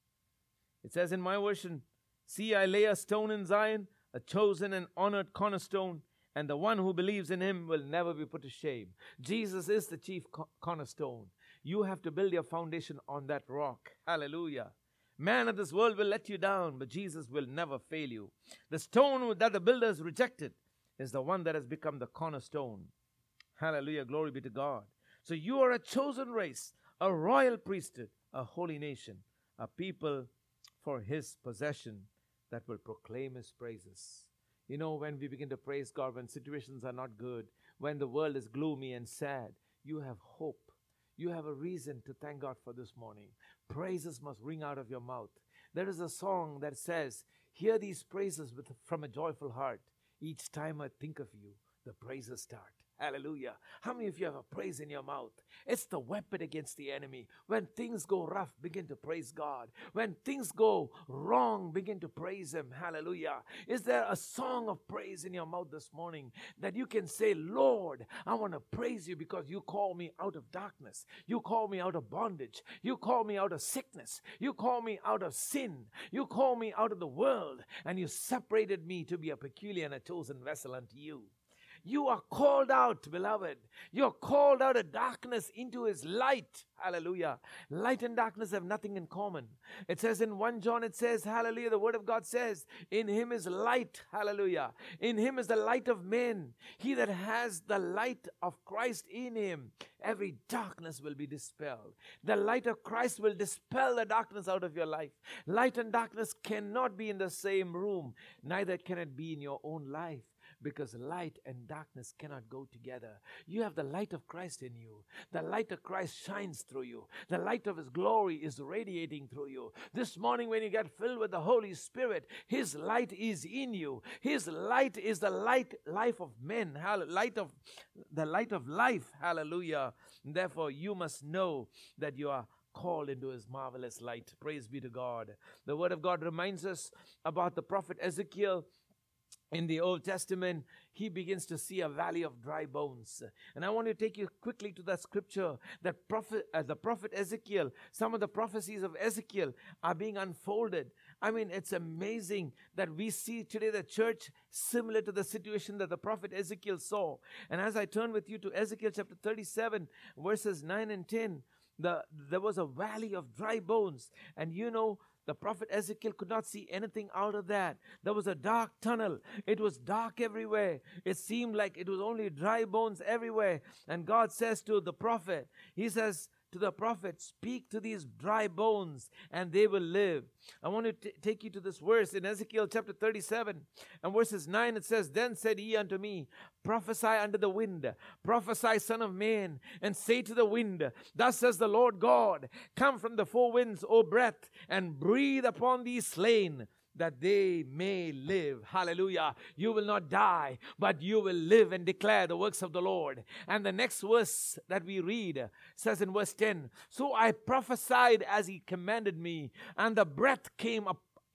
Speaker 1: It says in my version, see, I lay a stone in Zion, a chosen and honored cornerstone, and the one who believes in Him will never be put to shame. Jesus is the chief co- cornerstone. You have to build your foundation on that rock. Hallelujah. Man of this world will let you down, but Jesus will never fail you. The stone that the builders rejected is the one that has become the cornerstone. Hallelujah. Glory be to God. So you are a chosen race, a royal priesthood, a holy nation, a people for His possession that will proclaim His praises. You know, when we begin to praise God, when situations are not good, when the world is gloomy and sad, you have hope. You have a reason to thank God for this morning. Praises must ring out of your mouth. There is a song that says, hear these praises with, from a joyful heart. Each time I think of you, the praises start. Hallelujah. How many of you have a praise in your mouth? It's the weapon against the enemy. When things go rough, begin to praise God. When things go wrong, begin to praise Him. Hallelujah. Is there a song of praise in your mouth this morning that you can say, Lord, I want to praise you because you call me out of darkness. You call me out of bondage. You call me out of sickness. You call me out of sin. You call me out of the world. And you separated me to be a peculiar and a chosen vessel unto you. You are called out, beloved. You are called out of darkness into His light. Hallelujah. Light and darkness have nothing in common. It says in First John, it says, hallelujah, the Word of God says, in Him is light. Hallelujah. In Him is the light of men. He that has the light of Christ in him, every darkness will be dispelled. The light of Christ will dispel the darkness out of your life. Light and darkness cannot be in the same room. Neither can it be in your own life. Because light and darkness cannot go together. You have the light of Christ in you. The light of Christ shines through you. The light of His glory is radiating through you. This morning when you get filled with the Holy Spirit, His light is in you. His light is the light life of men. Light of the light of life. Hallelujah. And therefore you must know that you are called into His marvelous light. Praise be to God. The Word of God reminds us about the prophet Ezekiel. In the Old Testament, he begins to see a valley of dry bones. And I want to take you quickly to that scripture that prophet, uh, the prophet Ezekiel, some of the prophecies of Ezekiel are being unfolded. I mean, it's amazing that we see today the church similar to the situation that the prophet Ezekiel saw. And as I turn with you to Ezekiel chapter thirty-seven, verses nine and ten, the, there was a valley of dry bones. And you know, the prophet Ezekiel could not see anything out of that. There was a dark tunnel. It was dark everywhere. It seemed like it was only dry bones everywhere. And God says to the prophet, He says to the prophet, speak to these dry bones and they will live. I want to t- take you to this verse in Ezekiel chapter thirty-seven and verses nine. It says, then said He unto me, prophesy unto the wind, prophesy, son of man, and say to the wind, thus says the Lord God, come from the four winds, O breath, and breathe upon these slain, that they may live. Hallelujah. You will not die, but you will live and declare the works of the Lord. And the next verse that we read says in verse ten, so I prophesied as He commanded me, and the breath came up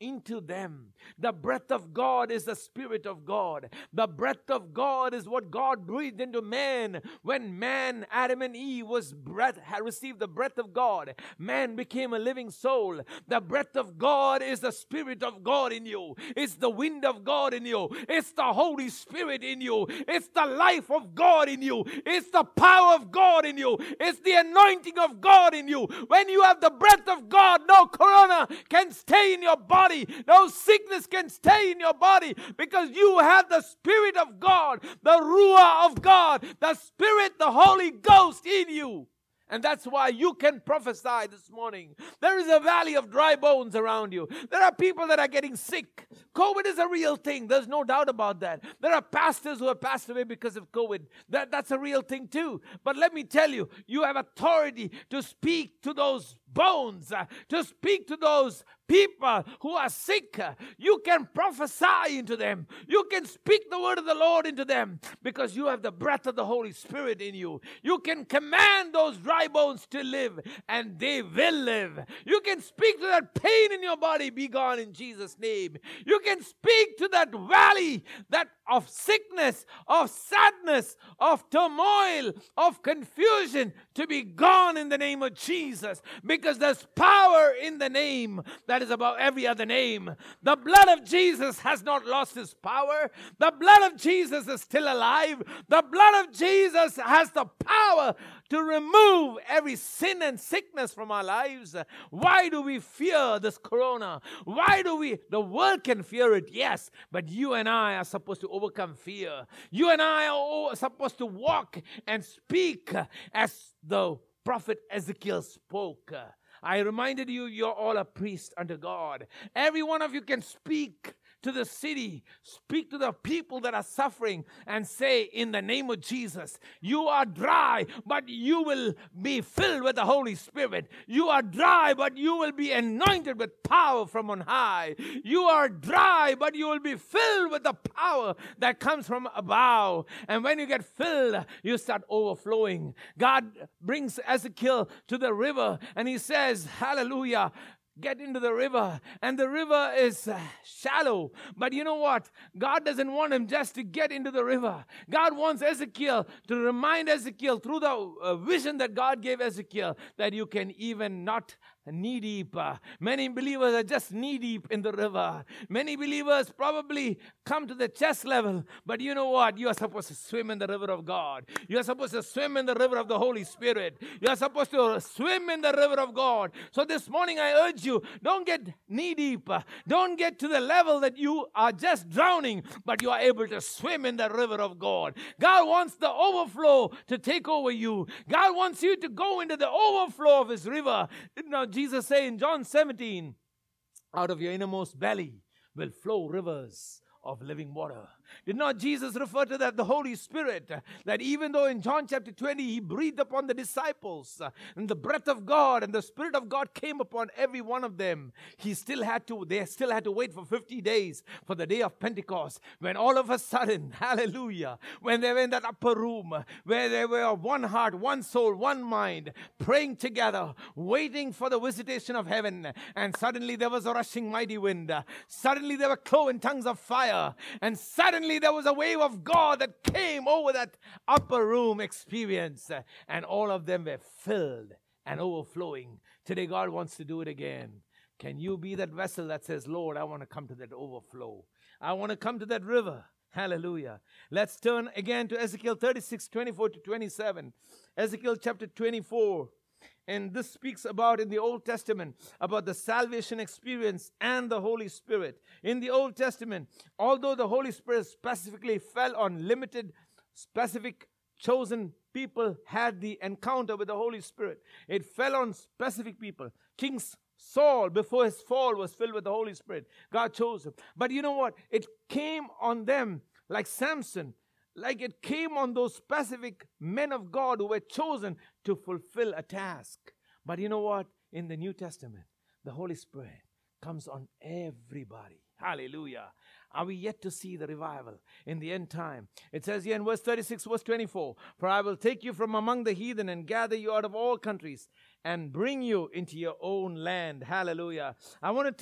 Speaker 1: into them. The breath of God is the Spirit of God. The breath of God is what God breathed into man. When man, Adam and Eve, was breath, had received the breath of God, man became a living soul. The breath of God is the Spirit of God in you. It's the wind of God in you. It's the Holy Spirit in you. It's the life of God in you. It's the power of God in you. It's the anointing of God in you. When you have the breath of God, no corona can stay in your body. No sickness can stay in your body, because you have the Spirit of God, the Ruah of God, the Spirit, the Holy Ghost in you. And that's why you can prophesy this morning. There is a valley of dry bones around you. There are people that are getting sick. COVID is a real thing. There's no doubt about that. There are pastors who have passed away because of COVID. That, that's a real thing too. But let me tell you, you have authority to speak to those bones, uh, to speak to those people who are sick. You can prophesy into them. You can speak the word of the Lord into them, because you have the breath of the Holy Spirit in you. You can command those dry bones to live, and they will live. You can speak to that pain in your body, be gone in Jesus' name. You can speak to that valley, that of sickness, of sadness, of turmoil, of confusion, to be gone in the name of Jesus, because there's power in the name that is above every other name. The blood of Jesus has not lost its power. The blood of Jesus is still alive. The blood of Jesus has the power to remove every sin and sickness from our lives. Why do we fear this corona? Why do we? The world can fear it, yes, but you and I are supposed to overcome fear. You and I are supposed to walk and speak as the prophet Ezekiel spoke. I reminded you, you're all a priest unto God. Every one of you can speak to the city, speak to the people that are suffering, and say, in the name of Jesus, you are dry, but you will be filled with the Holy Spirit. You are dry, but you will be anointed with power from on high. You are dry, but you will be filled with the power that comes from above. And when you get filled, you start overflowing. God brings Ezekiel to the river, and he says, hallelujah, get into the river. And the river is uh, shallow. But you know what? God doesn't want him just to get into the river. God wants Ezekiel to remind Ezekiel through the uh, vision that God gave Ezekiel that you can even not knee deep. Uh, many believers are just knee deep in the river. Many believers probably come to the chest level. But you know what? You are supposed to swim in the river of God. You are supposed to swim in the river of the Holy Spirit. You are supposed to swim in the river of God. So this morning I urge you, don't get knee deep. Uh, don't get to the level that you are just drowning, but you are able to swim in the river of God. God wants the overflow to take over you. God wants you to go into the overflow of his river. Now, Jesus said in John seventeen, out of your innermost belly will flow rivers of living water. Did not Jesus refer to that, the Holy Spirit, that even though in John chapter twenty, he breathed upon the disciples, uh, and the breath of God and the Spirit of God came upon every one of them, he still had to, they still had to wait for fifty days for the day of Pentecost, when all of a sudden, hallelujah, when they were in that upper room, where they were one heart, one soul, one mind, praying together, waiting for the visitation of heaven, and suddenly there was a rushing mighty wind, suddenly there were cloven tongues of fire, and suddenly there was a wave of God that came over that upper room experience, and all of them were filled and overflowing. Today God wants to do it again. Can you be that vessel that says, Lord, I want to come to that overflow. I want to come to that river. Hallelujah. Let's turn again to Ezekiel thirty-six, twenty-four to twenty-seven. Ezekiel chapter twenty-four. And this speaks about, in the Old Testament, about the salvation experience and the Holy Spirit. In the Old Testament, although the Holy Spirit specifically fell on limited, specific, chosen people had the encounter with the Holy Spirit. It fell on specific people. King Saul, before his fall, was filled with the Holy Spirit. God chose him. But you know what? It came on them like Samson. Like it came on those specific men of God who were chosen to fulfill a task. But you know what? In the New Testament, the Holy Spirit comes on everybody. Hallelujah. Are we yet to see the revival in the end time? It says here in verse thirty-six, verse twenty-four, for I will take you from among the heathen and gather you out of all countries and bring you into your own land. Hallelujah. I want to turn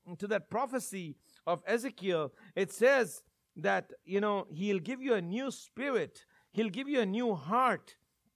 Speaker 1: to that prophecy of Ezekiel, it says that, you know, he'll give you a new spirit. He'll give you a new heart.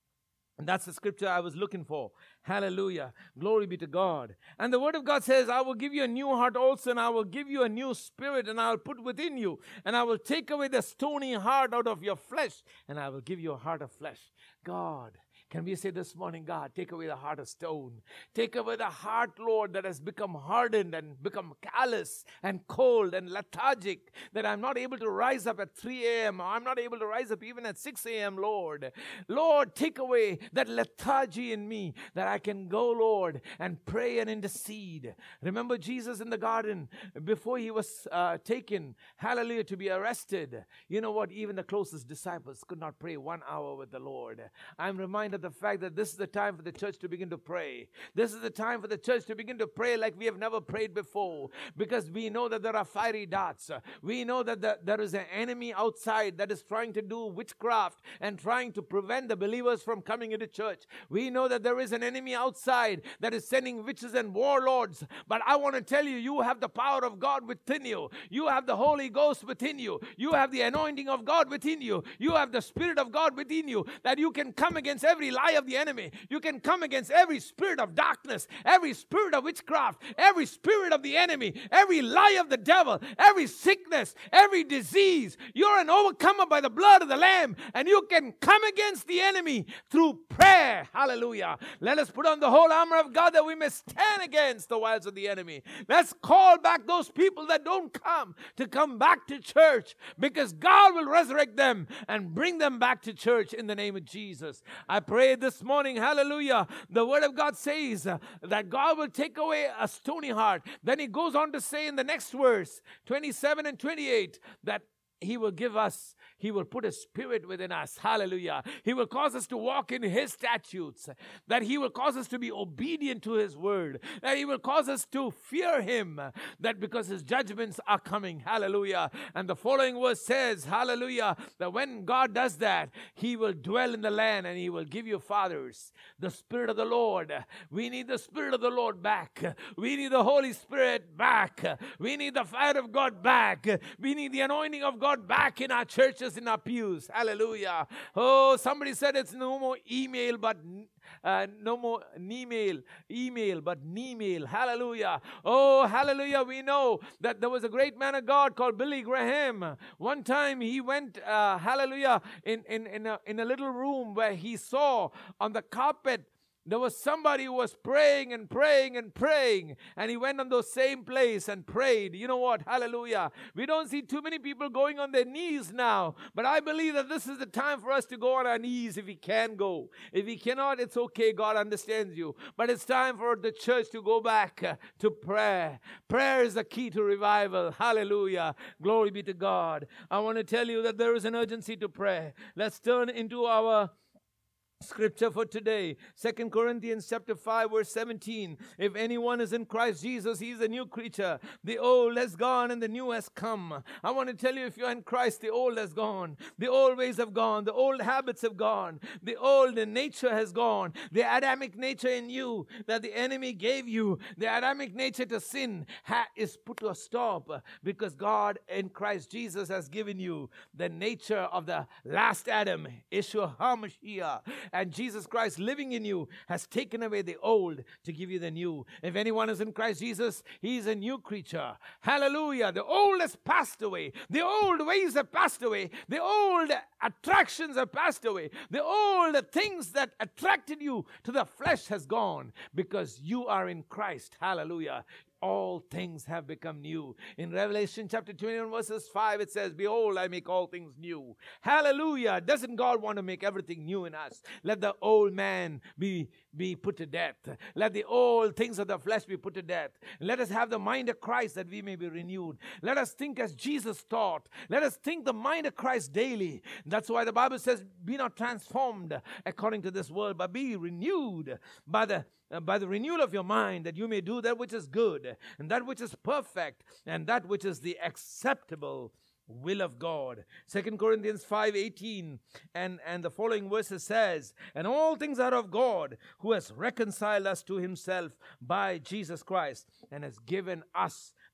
Speaker 1: And that's the scripture I was looking for. Hallelujah. Glory be to God. And the word of God says, I will give you a new heart also, and I will give you a new spirit, and I will put within you, and I will take away the stony heart out of your flesh, and I will give you a heart of flesh. God, can we say this morning, God, take away the heart of stone. Take away the heart, Lord, that has become hardened and become callous and cold and lethargic, that I'm not able to rise up at three a.m. or I'm not able to rise up even at six a.m., Lord. Lord, take away that lethargy in me, that I can go, Lord, and pray and intercede. Remember Jesus in the garden before he was uh, taken, hallelujah, to be arrested. You know what? Even the closest disciples could not pray one hour with the Lord. I'm reminded of the fact that this is the time for the church to begin to pray. This is the time for the church to begin to pray like we have never prayed before, because we know that there are fiery darts. We know that the, there is an enemy outside that is trying to do witchcraft and trying to prevent the believers from coming into church. We know that there is an enemy outside that is sending witches and warlords. But I want to tell you, you have the power of God within you. You have the Holy Ghost within you. You have the anointing of God within you. You have the Spirit of God within you, that you can come against every lie of the enemy. You can come against every spirit of darkness, every spirit of witchcraft, every spirit of the enemy, every lie of the devil, every sickness, every disease. You're an overcomer by the blood of the Lamb, and you can come against the enemy through prayer. Hallelujah. Let us put on the whole armor of God that we may stand against the wiles of the enemy. Let's call back those people that don't come to come back to church, because God will resurrect them and bring them back to church in the name of Jesus. I pray this morning, hallelujah, the word of God says uh, that God will take away a stony heart. Then he goes on to say in the next verse, twenty-seven and twenty-eight, that he will give us, he will put a spirit within us. Hallelujah. He will cause us to walk in his statutes. That he will cause us to be obedient to his word. That he will cause us to fear him. That because his judgments are coming. Hallelujah. And the following verse says, hallelujah, that when God does that, he will dwell in the land and he will give you fathers. The Spirit of the Lord. We need the Spirit of the Lord back. We need the Holy Spirit back. We need the fire of God back. We need the anointing of God back in our churches, in our pews. Hallelujah. Oh, somebody said it's no more email, but uh, no more email, email, but email. Hallelujah. Oh, hallelujah. We know that there was a great man of God called Billy Graham. One time he went, uh, hallelujah, in, in, in, a, in a little room where he saw on the carpet there was somebody who was praying and praying and praying. And he went on those same place and prayed. You know what? Hallelujah. We don't see too many people going on their knees now. But I believe that this is the time for us to go on our knees if we can go. If we cannot, it's okay. God understands you. But it's time for the church to go back uh, to prayer. Prayer is the key to revival. Hallelujah. Glory be to God. I want to tell you that there is an urgency to prayer. Let's turn into our scripture for today, Second Corinthians chapter five, verse seventeen. If anyone is in Christ Jesus, he is a new creature. The old has gone and the new has come. I want to tell you, if you're in Christ, the old has gone. The old ways have gone. The old habits have gone. The old nature has gone. The Adamic nature in you that the enemy gave you, the Adamic nature to sin, ha- is put to a stop, because God in Christ Jesus has given you the nature of the last Adam, Yeshua HaMashiach. And Jesus Christ living in you has taken away the old to give you the new. If anyone is in Christ Jesus, he is a new creature. Hallelujah. The old has passed away. The old ways have passed away. The old attractions have passed away. The old things that attracted you to the flesh has gone, because you are in Christ. Hallelujah. All things have become new. In Revelation chapter twenty-one verses five, it says, behold, I make all things new. Hallelujah. Doesn't God want to make everything new in us? Let the old man be, be put to death. Let the old things of the flesh be put to death. Let us have the mind of Christ that we may be renewed. Let us think as Jesus taught. Let us think the mind of Christ daily. That's why the Bible says, be not transformed according to this world, but be renewed by the Uh, by the renewal of your mind, that you may do that which is good, and that which is perfect, and that which is the acceptable will of God. Second Corinthians five eighteen and, and the following verses says, and all things are of God, who has reconciled us to himself by Jesus Christ, and has given us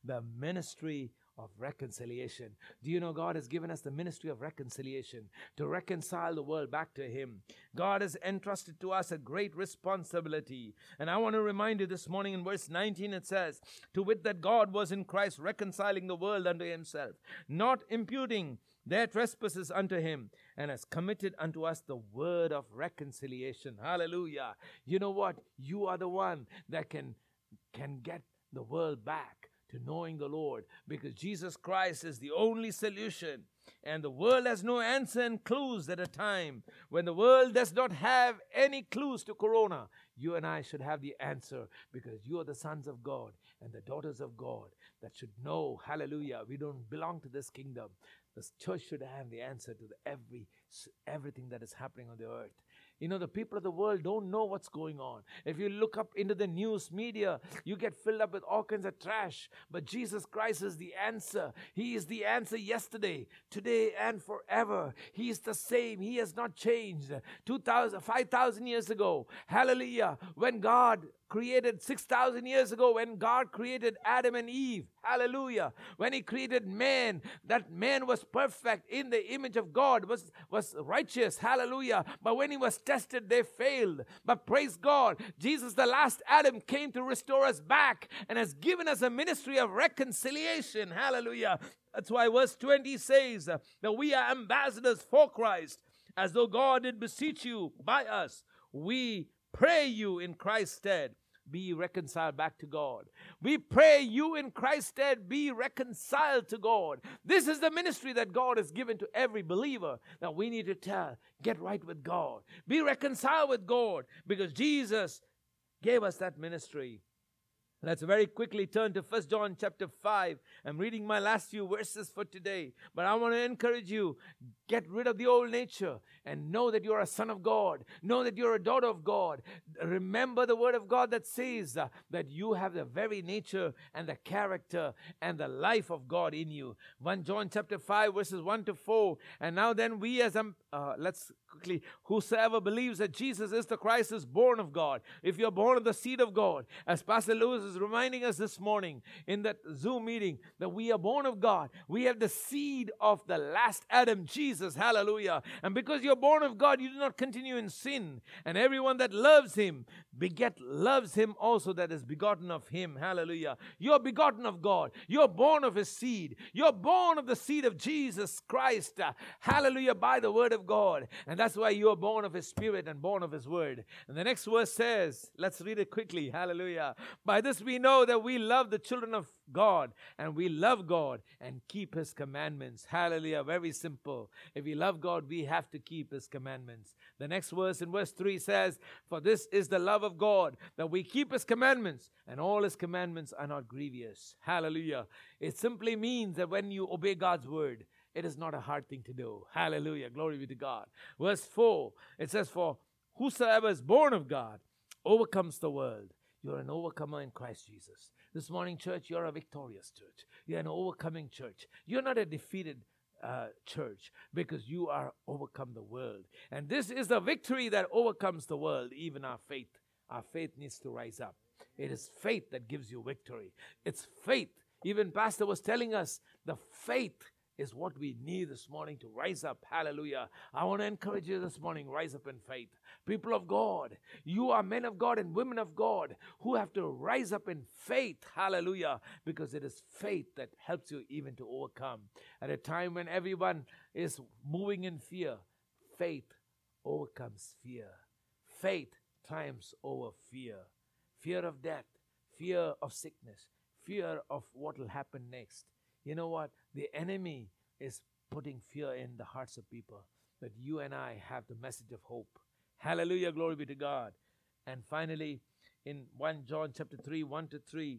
Speaker 1: the ministry of reconciliation. Do you know God has given us the ministry of reconciliation to reconcile the world back to Him? God has entrusted to us a great responsibility. And I want to remind you this morning in verse nineteen it says, to wit that God was in Christ reconciling the world unto Himself, not imputing their trespasses unto Him, and has committed unto us the word of reconciliation. Hallelujah. You know what? You are the one that can, can get the world back to knowing the Lord, because Jesus Christ is the only solution. And the world has no answer and clues at a time when the world does not have any clues to Corona. You and I should have the answer, because you are the sons of God and the daughters of God that should know, hallelujah, we don't belong to this kingdom. The church should have the answer to the every everything that is happening on the earth. You know, the people of the world don't know what's going on. If you look up into the news media, you get filled up with all kinds of trash. But Jesus Christ is the answer. He is the answer yesterday, today, and forever. He is the same. He has not changed. two thousand, five thousand years ago, hallelujah, when God created six thousand years ago, when God created Adam and Eve, hallelujah, when He created man, that man was perfect in the image of God, was, was righteous, hallelujah. But when he was tested, they failed. But praise God, Jesus, the last Adam, came to restore us back and has given us a ministry of reconciliation, hallelujah. That's why verse twenty says that we are ambassadors for Christ, as though God did beseech you by us. We pray you in Christ's stead, be reconciled back to God. We pray you in Christ's stead, be reconciled to God. This is the ministry that God has given to every believer, that we need to tell, get right with God. Be reconciled with God, because Jesus gave us that ministry. Let's very quickly turn to First John chapter five. I'm reading my last few verses for today. But I want to encourage you, get rid of the old nature and know that you're a son of God. Know that you're a daughter of God. Remember the word of God that says uh, that you have the very nature and the character and the life of God in you. First John chapter five verses one to four. And now then we as, um, uh, let's quickly, whosoever believes that Jesus is the Christ is born of God. If you're born of the seed of God, as Pastor Lewis is reminding us this morning in that Zoom meeting, that we are born of God. We have the seed of the last Adam, Jesus. Hallelujah. And because you're born of God, you do not continue in sin. And everyone that loves Him, beget, loves Him also that is begotten of Him. Hallelujah. You're begotten of God. You're born of His seed. You're born of the seed of Jesus Christ. Uh, hallelujah. By the word of God. And that's why you are born of His Spirit and born of His word. And the next verse says, let's read it quickly. Hallelujah. By this we know that we love the children of God, and we love God and keep His commandments. Hallelujah. Very simple. If we love God, we have to keep His commandments. The next verse in verse three says, for this is the love of God, that we keep His commandments, and all His commandments are not grievous. Hallelujah. It simply means that when you obey God's word, it is not a hard thing to do. Hallelujah. Glory be to God. Verse four, it says, for whosoever is born of God overcomes the world. You're an overcomer in Christ Jesus. This morning, church, you're a victorious church. You're an overcoming church. You're not a defeated uh, church, because you are overcome the world. And this is the victory that overcomes the world, even our faith. Our faith needs to rise up. It is faith that gives you victory. It's faith. Even Pastor was telling us the faith is what we need this morning to rise up. Hallelujah. I want to encourage you this morning, rise up in faith. People of God, you are men of God and women of God who have to rise up in faith. Hallelujah. Because it is faith that helps you even to overcome. At a time when everyone is moving in fear, faith overcomes fear. Faith triumphs over fear. Fear of death, fear of sickness, fear of what will happen next. You know what? The enemy is putting fear in the hearts of people. But you and I have the message of hope. Hallelujah, glory be to God. And finally, in First John chapter three, one to three,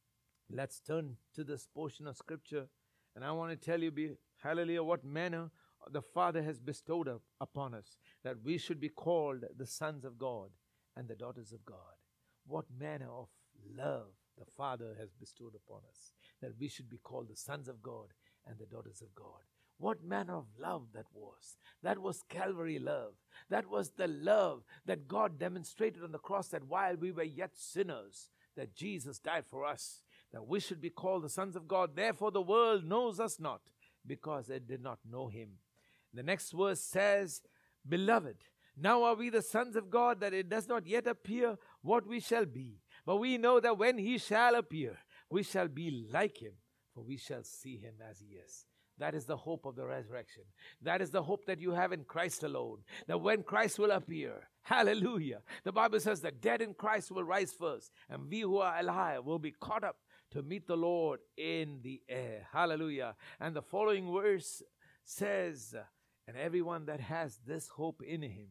Speaker 1: let's turn to this portion of scripture. And I want to tell you, be, hallelujah, what manner the Father has bestowed up upon us, that we should be called the sons of God and the daughters of God. What manner of love the Father has bestowed upon us, that we should be called the sons of God and the daughters of God. What manner of love that was. That was Calvary love. That was the love that God demonstrated on the cross, that while we were yet sinners, that Jesus died for us. that we should be called the sons of God. Therefore the world knows us not, because it did not know him. The next verse says, Beloved, now are we the sons of God, that it does not yet appear what we shall be. But we know that when he shall appear, we shall be like him, for we shall see him as he is. That is the hope of the resurrection. That is the hope that you have in Christ alone. That when Christ will appear, hallelujah, the Bible says the dead in Christ will rise first, and we who are alive will be caught up to meet the Lord in the air. Hallelujah. And the following verse says, and everyone that has this hope in him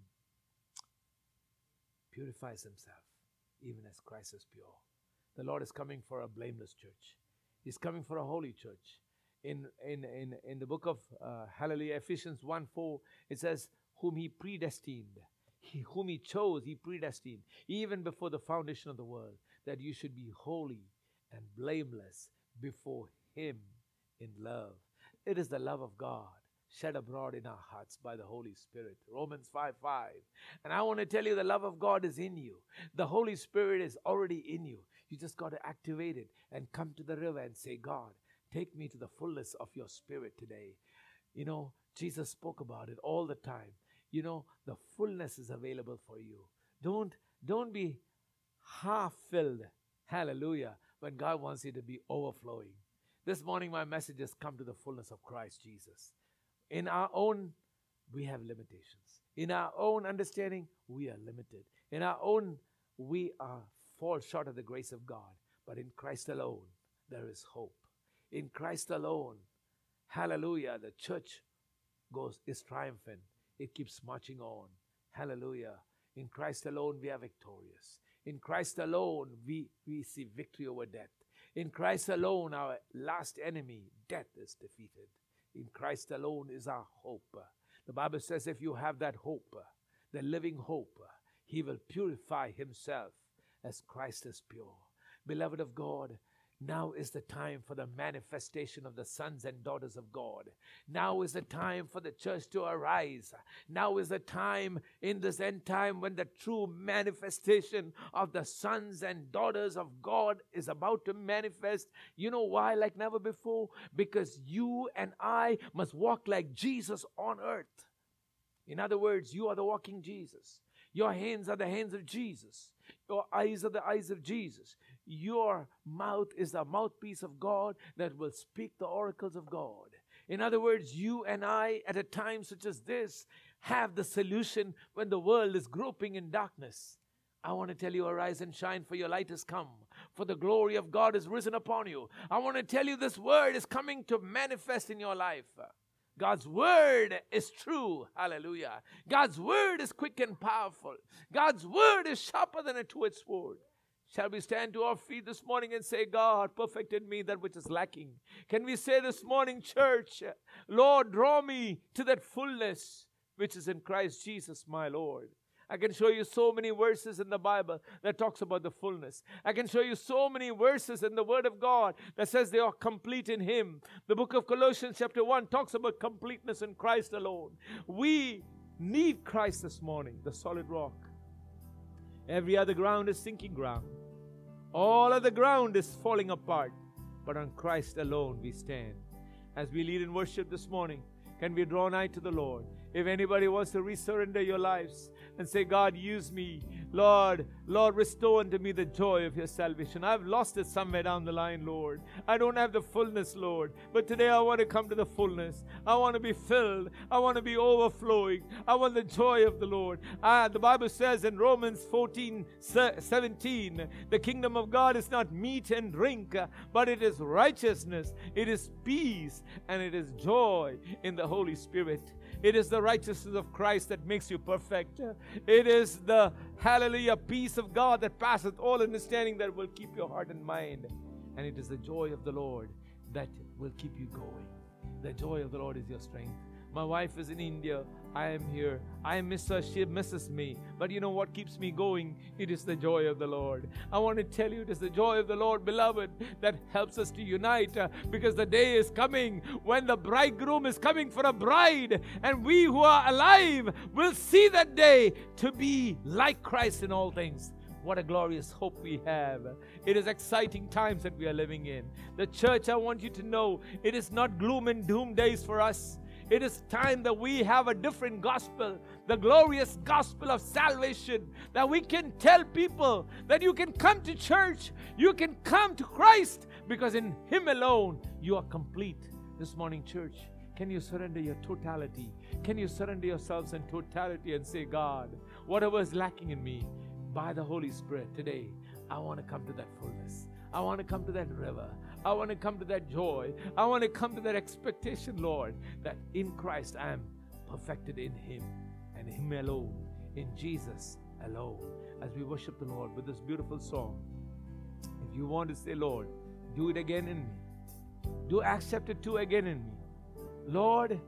Speaker 1: purifies himself, even as Christ is pure. The Lord is coming for a blameless church. He's coming for a holy church. In, in, in, in the book of uh, hallelujah, Ephesians one four, it says, whom he predestined, he, whom he chose, he predestined, even before the foundation of the world, that you should be holy and blameless before him in love. It is the love of God shed abroad in our hearts by the Holy Spirit. Romans five five. And I want to tell you, the love of God is in you. The Holy Spirit is already in you. You just got to activate it and come to the river and say, God, take me to the fullness of your Spirit today. You know, Jesus spoke about it all the time. You know, the fullness is available for you. Don't, don't be half filled, hallelujah, when God wants you to be overflowing. This morning my message has come to the fullness of Christ Jesus. In our own, we have limitations. In our own understanding, we are limited. In our own, we are fall short of the grace of God. But in Christ alone, there is hope. In Christ alone, hallelujah, the church goes is triumphant. It keeps marching on. Hallelujah. In Christ alone, we are victorious. In Christ alone, we, we see victory over death. In Christ alone, our last enemy, death, is defeated. In Christ alone is our hope. The Bible says if you have that hope, the living hope, he will purify himself as Christ is pure. Beloved of God, now is the time for the manifestation of the sons and daughters of God. Now is the time for the church to arise. Now is the time in this end time when the true manifestation of the sons and daughters of God is about to manifest. You know why? Like never before. Because you and I must walk like Jesus on earth. In other words, you are the walking Jesus. Your hands are the hands of Jesus. Your eyes are the eyes of Jesus. Your mouth is the mouthpiece of God that will speak the oracles of God. In other words, you and I, at a time such as this, have the solution when the world is groping in darkness. I want to tell you, arise and shine, for your light has come, for the glory of God is risen upon you. I want to tell you, this word is coming to manifest in your life. God's word is true. Hallelujah. God's word is quick and powerful. God's word is sharper than a two-edged sword. Shall we stand to our feet this morning and say, God, perfect in me that which is lacking? Can we say this morning, church, Lord, draw me to that fullness which is in Christ Jesus, my Lord. I can show you so many verses in the Bible that talks about the fullness. I can show you so many verses in the Word of God that says they are complete in Him. The book of Colossians chapter one talks about completeness in Christ alone. We need Christ this morning, the solid rock. Every other ground is sinking ground. All other ground is falling apart. But on Christ alone we stand. As we lead in worship this morning, can we draw nigh to the Lord? If anybody wants to resurrender your lives and say, God, use me. Lord, Lord, restore unto me the joy of your salvation. I've lost it somewhere down the line, Lord. I don't have the fullness, Lord. But today I want to come to the fullness. I want to be filled. I want to be overflowing. I want the joy of the Lord. Ah, the Bible says in Romans fourteen seventeen, the kingdom of God is not meat and drink, but it is righteousness, it is peace, and it is joy in the Holy Spirit. It is the righteousness of Christ that makes you perfect. It is the, hallelujah, peace of God that passeth all understanding that will keep your heart and mind. And it is the joy of the Lord that will keep you going. The joy of the Lord is your strength. My wife is in India. I am here. I miss her. She misses me. But you know what keeps me going? It is the joy of the Lord. I want to tell you, it is the joy of the Lord, beloved, that helps us to unite. Uh, because the day is coming when the bridegroom is coming for a bride. And we who are alive will see that day to be like Christ in all things. What a glorious hope we have. It is exciting times that we are living in. The church, I want you to know, it is not gloom and doom days for us. It is time that we have a different gospel, the glorious gospel of salvation, that we can tell people that you can come to church, you can come to Christ, because in Him alone you are complete. This morning, church, can you surrender your totality? Can you surrender yourselves in totality and say, God, whatever is lacking in me, by the Holy Spirit today, I want to come to that fullness. I want to come to that river. I want to come to that joy. I want to come to that expectation, Lord, that in Christ I am perfected in Him and Him alone, in Jesus alone. As we worship the Lord with this beautiful song, if you want to say, Lord, do it again in me. Do Acts chapter two again in me. Lord,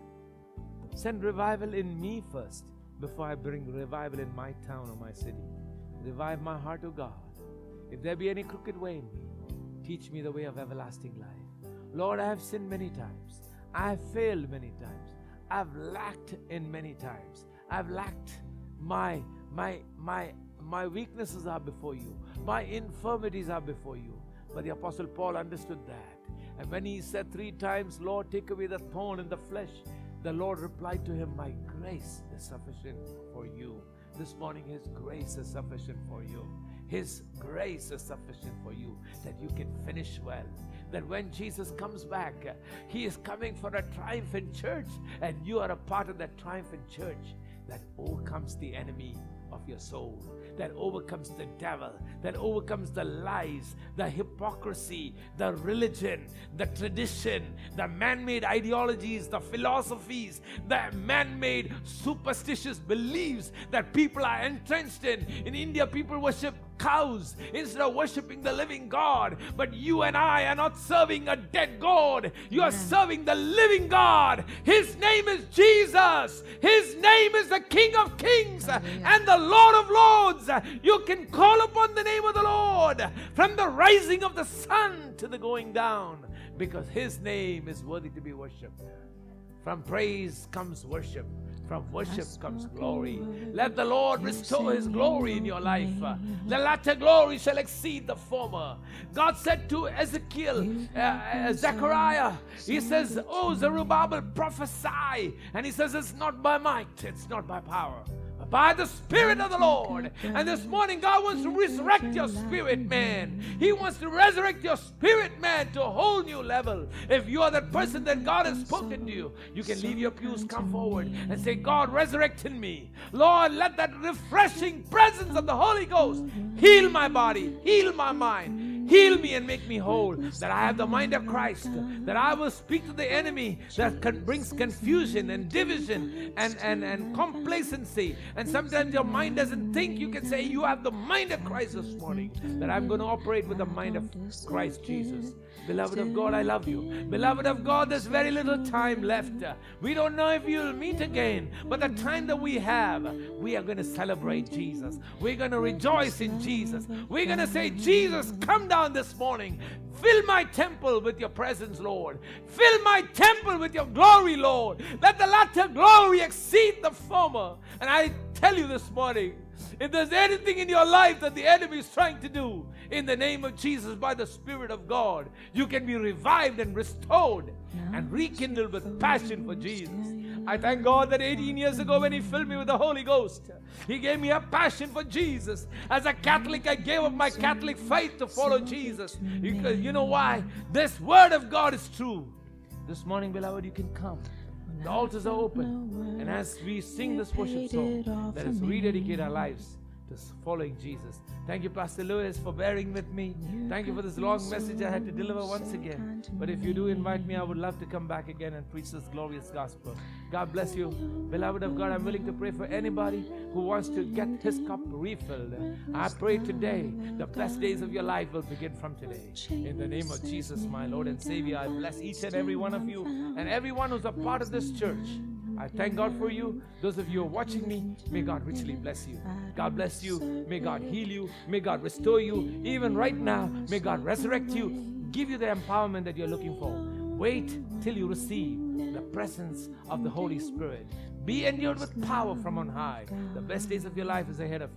Speaker 1: send revival in me first before I bring revival in my town or my city. Revive my heart, O God. If there be any crooked way in me, teach me the way of everlasting life. Lord, I have sinned many times. I have failed many times. I've lacked in many times. I've lacked my my my my weaknesses are before you. My infirmities are before you. But the Apostle Paul understood that. And when he said three times, Lord, take away the thorn in the flesh, the Lord replied to him, my grace is sufficient for you. This morning, His grace is sufficient for you. His grace is sufficient for you, that you can finish well. That when Jesus comes back, He is coming for a triumphant church, and you are a part of that triumphant church that overcomes the enemy of your soul, that overcomes the devil, that overcomes the lies, the hypocrisy, the religion, the tradition, the man-made ideologies, the philosophies, the man-made superstitious beliefs that people are entrenched in. In India, people worship cows instead of worshiping the living God. But you and I are not serving a dead God. You are serving the living God. His name is Jesus. His name is the King of Kings and the Lord of Lords. You can call upon the name of the Lord from the rising of the sun to the going down, because His name is worthy to be worshipped. From praise comes worship. From worship comes glory. Let the Lord restore His glory in your life. The latter glory shall exceed the former. God said to Ezekiel, uh, uh, Zechariah, He says, oh, Zerubbabel, prophesy. And He says, it's not by might, it's not by power, but by the Spirit of the Lord. And this morning, God wants to resurrect your spirit, man. He wants to resurrect your spirit, man, to a whole new level. If you are that person that God has spoken to you, you can leave your pews, come forward and say, God, resurrect in me. Lord, let that refreshing presence of the Holy Ghost heal my body, heal my mind, heal me and make me whole, that I have the mind of Christ, that I will speak to the enemy that can, brings confusion and division and, and, and complacency. And sometimes your mind doesn't think. You can say, you have the mind of Christ this morning, that I'm going to operate with the mind of Christ Jesus. Beloved of God, I love you. Beloved of God, there's very little time left. We don't know if you'll meet again, but the time that we have, we are going to celebrate Jesus. We're going to rejoice in Jesus. We're going to say, Jesus, come down this morning. Fill my temple with your presence, Lord. Fill my temple with your glory, Lord. Let the latter glory exceed the former. And I tell you this morning, if there's anything in your life that the enemy is trying to do, in the name of Jesus, by the Spirit of God, you can be revived and restored and rekindled with passion for Jesus. I thank God that eighteen years ago, when He filled me with the Holy Ghost, He gave me a passion for Jesus. As a Catholic, I gave up my Catholic faith to follow Jesus. Because you know why? This Word of God is true. This morning, beloved, you can come. The altars are open. And as we sing this worship song, let us rededicate our lives to following Jesus. Thank you, Pastor Lewis, for bearing with me. Thank you for this long message I had to deliver once again. But if you do invite me, I would love to come back again and preach this glorious gospel. God bless you. Beloved of God, I'm willing to pray for anybody who wants to get his cup refilled. I pray today, the best days of your life will begin from today. In the name of Jesus, my Lord and Savior, I bless each and every one of you and everyone who's a part of this church. I thank God for you. Those of you who are watching me, may God richly bless you. God bless you. May God heal you. May God restore you. Even right now, may God resurrect you, give you the empowerment that you're looking for. Wait till you receive the presence of the Holy Spirit. Be endued with power from on high. The best days of your life is ahead of you.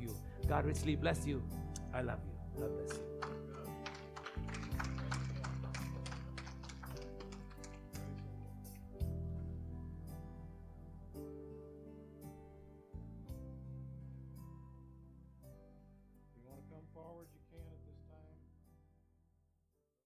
Speaker 1: God richly bless you. I love you. God bless you.